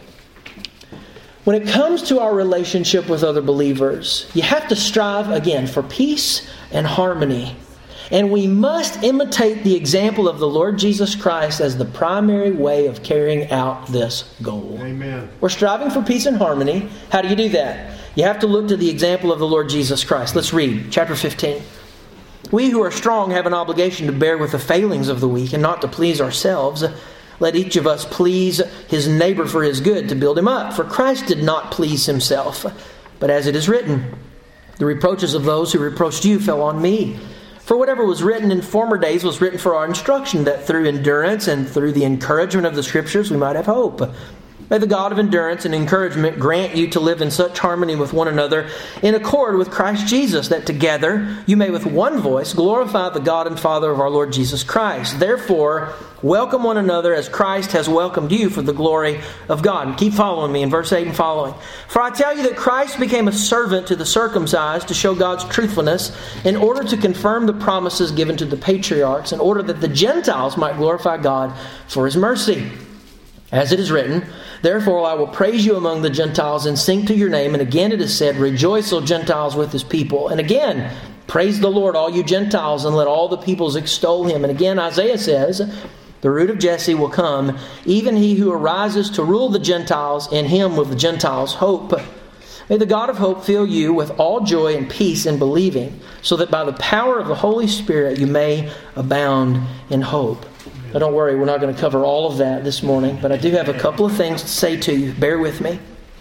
Speaker 1: When it comes to our relationship with other believers, you have to strive, again, for peace and harmony. And we must imitate the example of the Lord Jesus Christ as the primary way of carrying out this goal. Amen. We're striving for peace and harmony. How do you do that? You have to look to the example of the Lord Jesus Christ. Let's read chapter 15. We who are strong have an obligation to bear with the failings of the weak and not to please ourselves. Let each of us please his neighbor for his good, to build him up. For Christ did not please himself. But as it is written, the reproaches of those who reproached you fell on me. For whatever was written in former days was written for our instruction, that through endurance and through the encouragement of the Scriptures we might have hope. May the God of endurance and encouragement grant you to live in such harmony with one another, in accord with Christ Jesus, that together you may with one voice glorify the God and Father of our Lord Jesus Christ. Therefore, welcome one another as Christ has welcomed you for the glory of God. And keep following me in verse 8 and following. For I tell you that Christ became a servant to the circumcised to show God's truthfulness, in order to confirm the promises given to the patriarchs, in order that the Gentiles might glorify God for His mercy. As it is written, therefore I will praise you among the Gentiles and sing to your name. And again it is said, rejoice, O Gentiles, with His people. And again, praise the Lord, all you Gentiles, and let all the peoples extol Him. And again Isaiah says, the root of Jesse will come, even he who arises to rule the Gentiles. In him will the Gentiles hope. May the God of hope fill you with all joy and peace in believing, so that by the power of the Holy Spirit you may abound in hope. Now don't worry, we're not going to cover all of that this morning, but I do have a couple of things to say to you. Bear with me.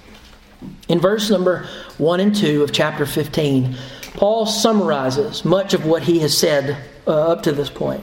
Speaker 1: In verse number 1 and 2 of chapter 15, Paul summarizes much of what he has said up to this point.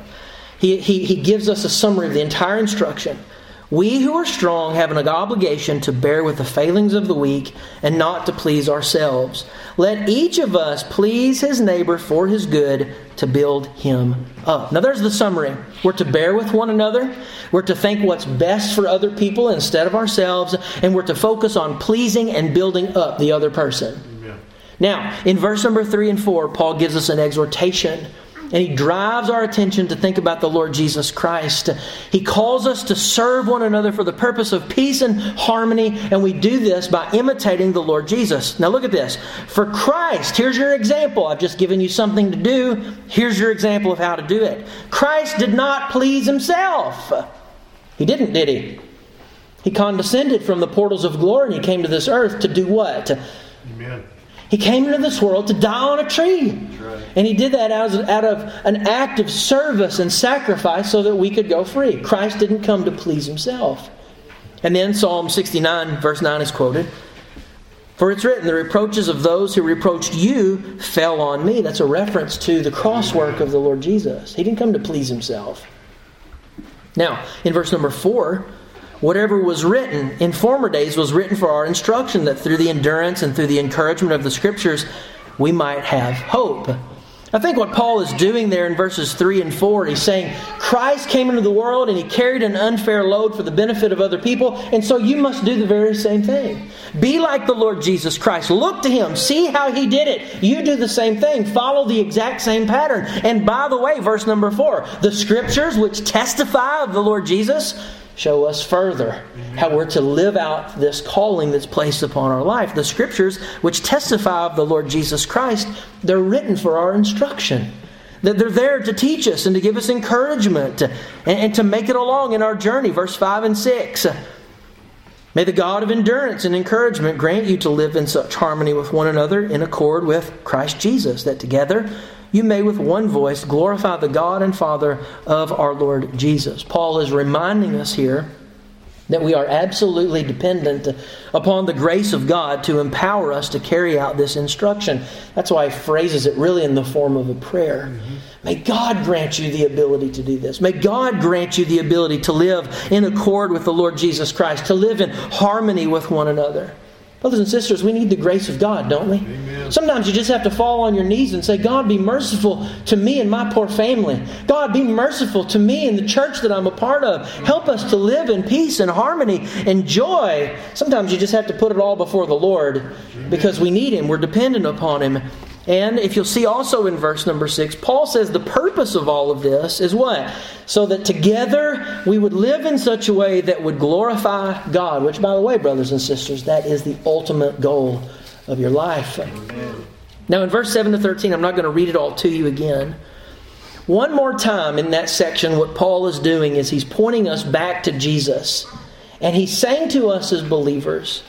Speaker 1: He gives us a summary of the entire instruction. We who are strong have an obligation to bear with the failings of the weak and not to please ourselves. Let each of us please his neighbor for his good, to build him up. Now there's the summary. We're to bear with one another. We're to think what's best for other people instead of ourselves. And we're to focus on pleasing and building up the other person. Amen. Now, in verse number 3 and 4, Paul gives us an exhortation. And he drives our attention to think about the Lord Jesus Christ. He calls us to serve one another for the purpose of peace and harmony. And we do this by imitating the Lord Jesus. Now look at this. For Christ, here's your example. I've just given you something to do. Here's your example of how to do it. Christ did not please Himself. He didn't, did He? He condescended from the portals of glory and He came to this earth to do what?
Speaker 2: Amen.
Speaker 1: He came into this world to die on a tree.
Speaker 2: Right.
Speaker 1: And He did that out of an act of service and sacrifice so that we could go free. Christ didn't come to please Himself. And then Psalm 69 verse 9 is quoted. For it's written, the reproaches of those who reproached you fell on me. That's a reference to the cross work of the Lord Jesus. He didn't come to please Himself. Now, in verse number 4, whatever was written in former days was written for our instruction, that through the endurance and through the encouragement of the Scriptures, we might have hope. I think what Paul is doing there in verses 3 and 4, he's saying, Christ came into the world and He carried an unfair load for the benefit of other people, and so you must do the very same thing. Be like the Lord Jesus Christ. Look to Him. See how He did it. You do the same thing. Follow the exact same pattern. And by the way, verse number 4, the Scriptures which testify of the Lord Jesus show us further how we're to live out this calling that's placed upon our life. The Scriptures which testify of the Lord Jesus Christ, they're written for our instruction. That they're there to teach us and to give us encouragement and to make it along in our journey. Verse 5 and 6. May the God of endurance and encouragement grant you to live in such harmony with one another in accord with Christ Jesus, that together you may with one voice glorify the God and Father of our Lord Jesus. Paul is reminding us here that we are absolutely dependent upon the grace of God to empower us to carry out this instruction. That's why he phrases it really in the form of a prayer. May God grant you the ability to do this. May God grant you the ability to live in accord with the Lord Jesus Christ, to live in harmony with one another. Brothers and sisters, we need the grace of God, don't we?
Speaker 2: Amen.
Speaker 1: Sometimes you just have to fall on your knees and say, God, be merciful to me and my poor family. God, be merciful to me and the church that I'm a part of. Help us to live in peace and harmony and joy. Sometimes you just have to put it all before the Lord because we need Him. We're dependent upon Him. And if you'll see also in verse number 6, Paul says the purpose of all of this is what? So that together we would live in such a way that would glorify God. Which, by the way, brothers and sisters, that is the ultimate goal of your life. Amen. Now in verse 7 to 13, I'm not going to read it all to you again. One more time in that section, what Paul is doing is he's pointing us back to Jesus. And he's saying to us as believers,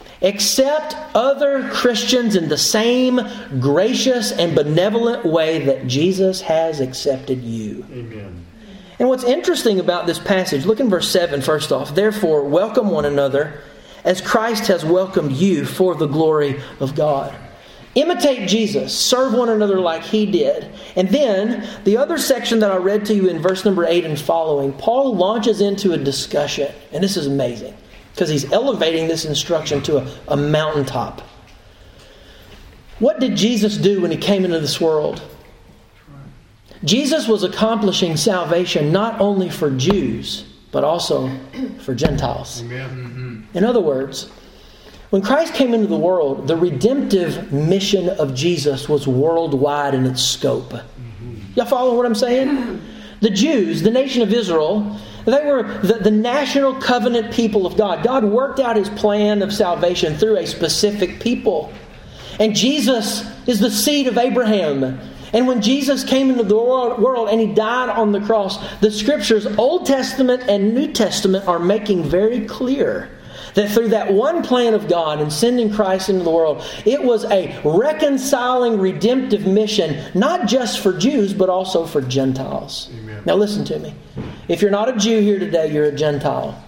Speaker 1: accept other Christians in the same gracious and benevolent way that Jesus has accepted you.
Speaker 2: Amen.
Speaker 1: And what's interesting about this passage, look in verse 7 first off. Therefore, welcome one another as Christ has welcomed you for the glory of God. Imitate Jesus. Serve one another like He did. And then, the other section that I read to you in verse number 8 and following, Paul launches into a discussion. And this is amazing, because he's elevating this instruction to a mountaintop. What did Jesus do when He came into this world? Jesus was accomplishing salvation not only for Jews, but also for Gentiles.
Speaker 2: Amen.
Speaker 1: In other words, when Christ came into the world, the redemptive mission of Jesus was worldwide in its scope. Y'all follow what I'm saying? The Jews, the nation of Israel, they were the national covenant people of God. God worked out His plan of salvation through a specific people. And Jesus is the seed of Abraham. And when Jesus came into the world and He died on the cross, the Scriptures, Old Testament and New Testament, are making very clear that through that one plan of God in sending Christ into the world, it was a reconciling, redemptive mission, not just for Jews, but also for Gentiles.
Speaker 2: Amen.
Speaker 1: Now listen to me. If you're not a Jew here today, you're a Gentile.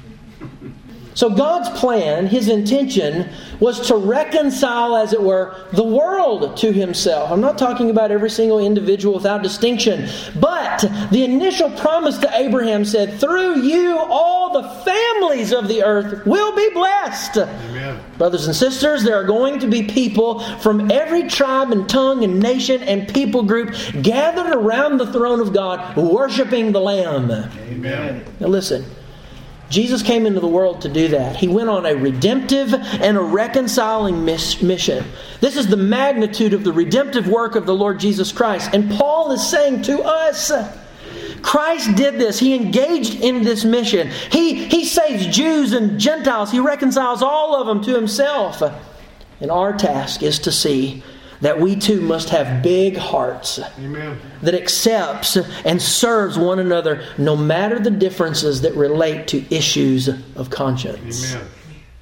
Speaker 1: So God's plan, His intention, was to reconcile, as it were, the world to Himself. I'm not talking about every single individual without distinction. But the initial promise to Abraham said, through you all the families of the earth will be blessed.
Speaker 2: Amen.
Speaker 1: Brothers and sisters, there are going to be people from every tribe and tongue and nation and people group gathered around the throne of God, worshiping the Lamb.
Speaker 2: Amen.
Speaker 1: Now listen. Jesus came into the world to do that. He went on a redemptive and a reconciling mission. This is the magnitude of the redemptive work of the Lord Jesus Christ. And Paul is saying to us, Christ did this. He engaged in this mission. He saves Jews and Gentiles. He reconciles all of them to Himself. And our task is to see that we too must have big hearts
Speaker 2: Amen.
Speaker 1: that accepts and serves one another no matter the differences that relate to issues of conscience.
Speaker 2: Amen.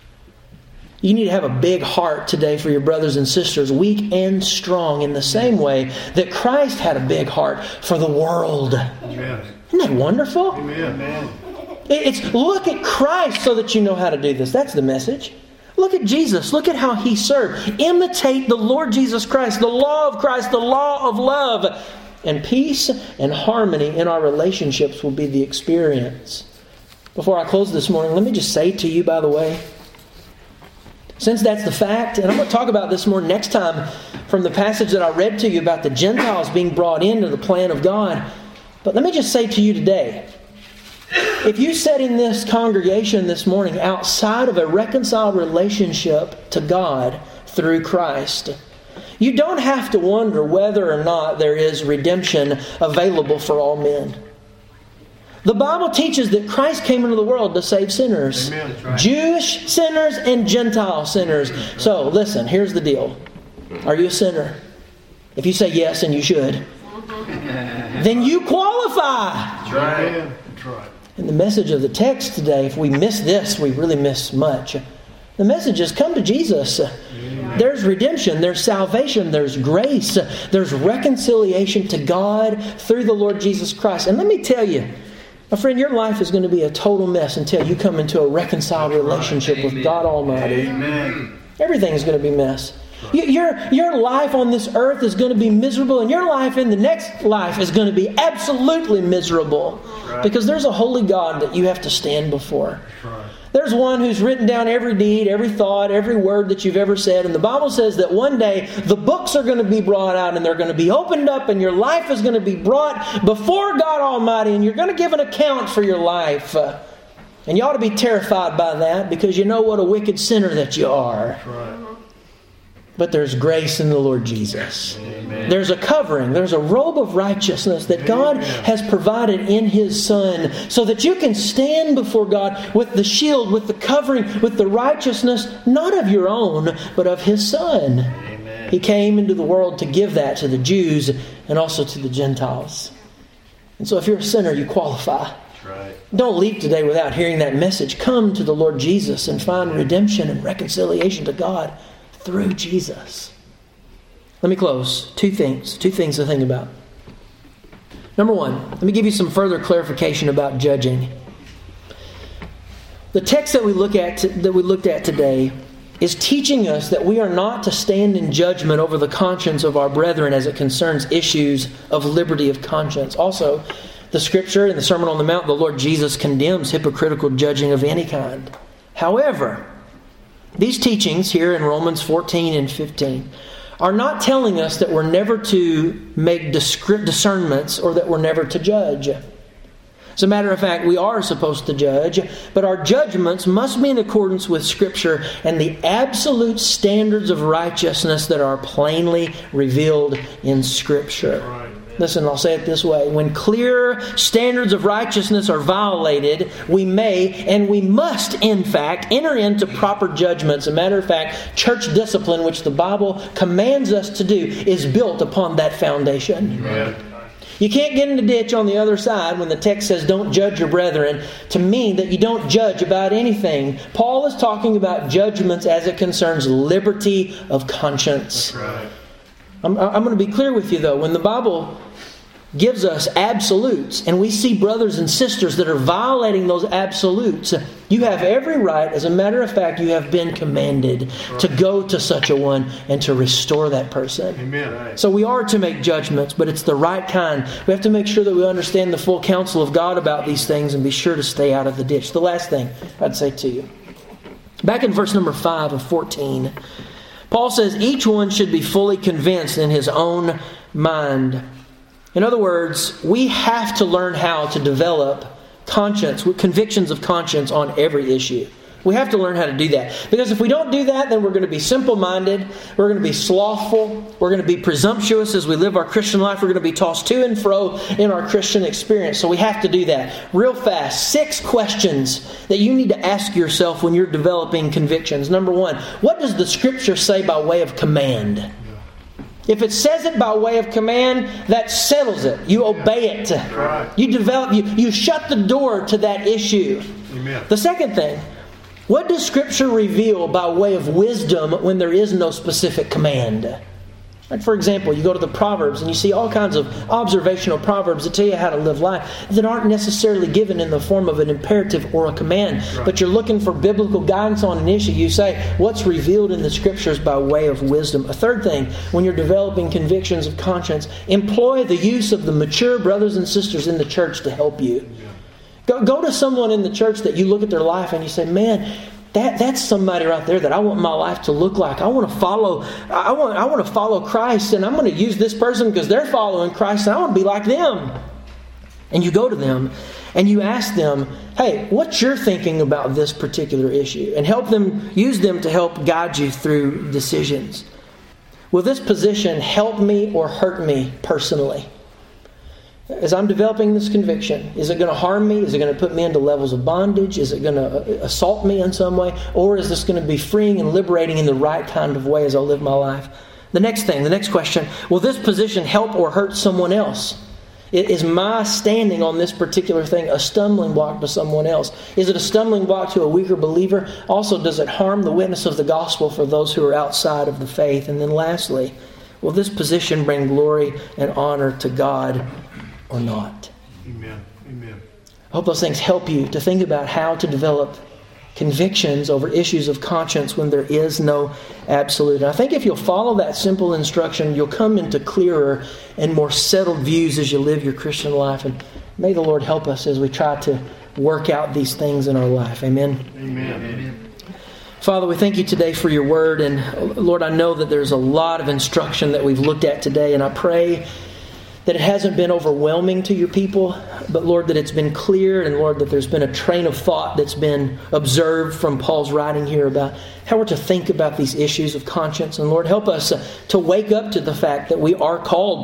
Speaker 1: You need to have a big heart today for your brothers and sisters, weak and strong, in the same way that Christ had a big heart for the world.
Speaker 2: Amen.
Speaker 1: Isn't that wonderful?
Speaker 2: Amen.
Speaker 1: It's look at Christ so that you know how to do this. That's the message. Look at Jesus. Look at how He served. Imitate the Lord Jesus Christ, the law of Christ, the law of love. And peace and harmony in our relationships will be the experience. Before I close this morning, let me just say to you, by the way, since that's the fact, and I'm going to talk about this more next time from the passage that I read to you about the Gentiles being brought into the plan of God. But let me just say to you today, if you sat in this congregation this morning outside of a reconciled relationship to God through Christ, you don't have to wonder whether or not there is redemption available for all men. The Bible teaches that Christ came into the world to save sinners.
Speaker 2: Amen. That's right.
Speaker 1: Jewish sinners and Gentile sinners. So, listen, here's the deal. Are you a sinner? If you say yes, and you should, then you qualify.
Speaker 2: That's right. That's right.
Speaker 1: And the message of the text today, if we miss this, we really miss much. The message is come to Jesus.
Speaker 2: Amen.
Speaker 1: There's redemption, there's salvation, there's grace, there's reconciliation to God through the Lord Jesus Christ. And let me tell you, my friend, your life is going to be a total mess until you come into a reconciled relationship with God Almighty.
Speaker 2: Amen.
Speaker 1: Everything's going to be a mess. Your life on this earth is going to be miserable, and your life in the next life is going to be absolutely miserable.
Speaker 2: Right.
Speaker 1: Because there's a holy God that you have to stand before.
Speaker 2: That's right.
Speaker 1: There's one who's written down every deed, every thought, every word that you've ever said. And the Bible says that one day the books are going to be brought out and they're going to be opened up and your life is going to be brought before God Almighty and you're going to give an account for your life. And you ought to be terrified by that because you know what a wicked sinner that you are.
Speaker 2: That's right.
Speaker 1: But there's grace in the Lord Jesus.
Speaker 2: Amen.
Speaker 1: There's a covering. There's a robe of righteousness that God has provided in His Son so that you can stand before God with the shield, with the covering, with the righteousness, not of your own, but of His Son.
Speaker 2: Amen.
Speaker 1: He came into the world to give that to the Jews and also to the Gentiles. And so if you're a sinner, you qualify.
Speaker 2: That's right.
Speaker 1: Don't leave today without hearing that message. Come to the Lord Jesus and find redemption and reconciliation to God through Jesus. Let me close. Two things to think about. Number one, let me give you some further clarification about judging. The text that we looked at today is teaching us that we are not to stand in judgment over the conscience of our brethren as it concerns issues of liberty of conscience. Also, the Scripture in the Sermon on the Mount, the Lord Jesus condemns hypocritical judging of any kind. However, these teachings here in Romans 14 and 15 are not telling us that we're never to make discernments or that we're never to judge. As a matter of fact, we are supposed to judge, but our judgments must be in accordance with Scripture and the absolute standards of righteousness that are plainly revealed in Scripture.
Speaker 2: Right.
Speaker 1: Listen, I'll say it this way. When clear standards of righteousness are violated, we may and we must, in fact, enter into proper judgments. As a matter of fact, church discipline, which the Bible commands us to do, is built upon that foundation.
Speaker 2: Amen.
Speaker 1: You can't get in the ditch on the other side when the text says don't judge your brethren to mean that you don't judge about anything. Paul is talking about judgments as it concerns liberty of conscience.
Speaker 2: That's right.
Speaker 1: I'm going to be clear with you, though. When the Bible gives us absolutes and we see brothers and sisters that are violating those absolutes, you have every right, as a matter of fact, you have been commanded to go to such a one and to restore that person.
Speaker 2: Amen.
Speaker 1: So we are to make judgments, but it's the right kind. We have to make sure that we understand the full counsel of God about these things and be sure to stay out of the ditch. The last thing I'd say to you. Back in verse number 5 of 14, Paul says each one should be fully convinced in his own mind. In other words, we have to learn how to develop convictions of conscience on every issue. We have to learn how to do that. Because if we don't do that, then we're going to be simple-minded, we're going to be slothful, we're going to be presumptuous as we live our Christian life, we're going to be tossed to and fro in our Christian experience. So we have to do that. Real fast, 6 questions that you need to ask yourself when you're developing convictions. Number 1, what does the Scripture say by way of command? If it says it by way of command, that settles it. You obey it.
Speaker 2: Right.
Speaker 1: You shut the door to that issue.
Speaker 2: Amen.
Speaker 1: The second thing, what does Scripture reveal by way of wisdom when there is no specific command? Like, for example, you go to the Proverbs and you see all kinds of observational proverbs that tell you how to live life that aren't necessarily given in the form of an imperative or a command.
Speaker 2: Right.
Speaker 1: But you're looking for biblical guidance on an issue. You say, what's revealed in the Scriptures by way of wisdom? A third thing, when you're developing convictions of conscience, employ the use of the mature brothers and sisters in the church to help you. Go to someone in the church that you look at their life and you say, man, that's somebody right there that I want my life to look like. I want to follow Christ, and I'm going to use this person because they're following Christ, and I want to be like them. And you go to them and you ask them, hey, what's your thinking about this particular issue? And use them to help guide you through decisions. Will this position help me or hurt me personally? As I'm developing this conviction, is it going to harm me? Is it going to put me into levels of bondage? Is it going to assault me in some way? Or is this going to be freeing and liberating in the right kind of way as I live my life? The next question, will this position help or hurt someone else? Is my standing on this particular thing a stumbling block to someone else? Is it a stumbling block to a weaker believer? Also, does it harm the witness of the gospel for those who are outside of the faith? And then lastly, will this position bring glory and honor to God or not?
Speaker 2: Amen. Amen.
Speaker 1: I hope those things help you to think about how to develop convictions over issues of conscience when there is no absolute. And I think if you'll follow that simple instruction, you'll come into clearer and more settled views as you live your Christian life. And may the Lord help us as we try to work out these things in our life. Amen.
Speaker 2: Amen. Amen.
Speaker 1: Father, we thank you today for your word. And Lord, I know that there's a lot of instruction that we've looked at today. And I pray that it hasn't been overwhelming to your people, but Lord, that it's been clear, and Lord, that there's been a train of thought that's been observed from Paul's writing here about how we're to think about these issues of conscience. And Lord, help us to wake up to the fact that we are called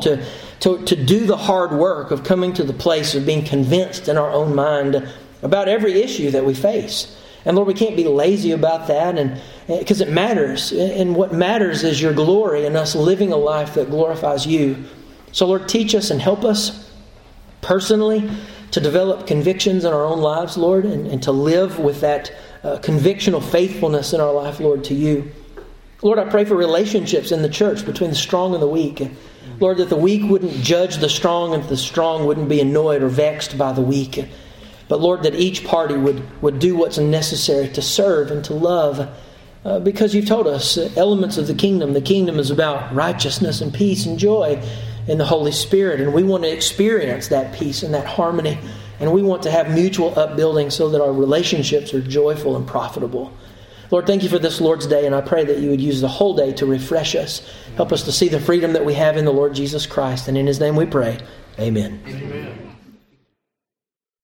Speaker 1: to do the hard work of coming to the place of being convinced in our own mind about every issue that we face. And Lord, we can't be lazy about that, and because it matters. And what matters is your glory and us living a life that glorifies you. So Lord, teach us and help us personally to develop convictions in our own lives, Lord, and to live with that convictional faithfulness in our life, Lord, to you. Lord, I pray for relationships in the church between the strong and the weak. Lord, that the weak wouldn't judge the strong and the strong wouldn't be annoyed or vexed by the weak. But Lord, that each party would do what's necessary to serve and to love. Because you've told us elements of the kingdom is about righteousness and peace and joy in the Holy Spirit. And we want to experience that peace and that harmony. And we want to have mutual upbuilding so that our relationships are joyful and profitable. Lord, thank you for this Lord's Day. And I pray that you would use the whole day to refresh us. Help us to see the freedom that we have in the Lord Jesus Christ. And in His name we pray. Amen.
Speaker 2: Amen.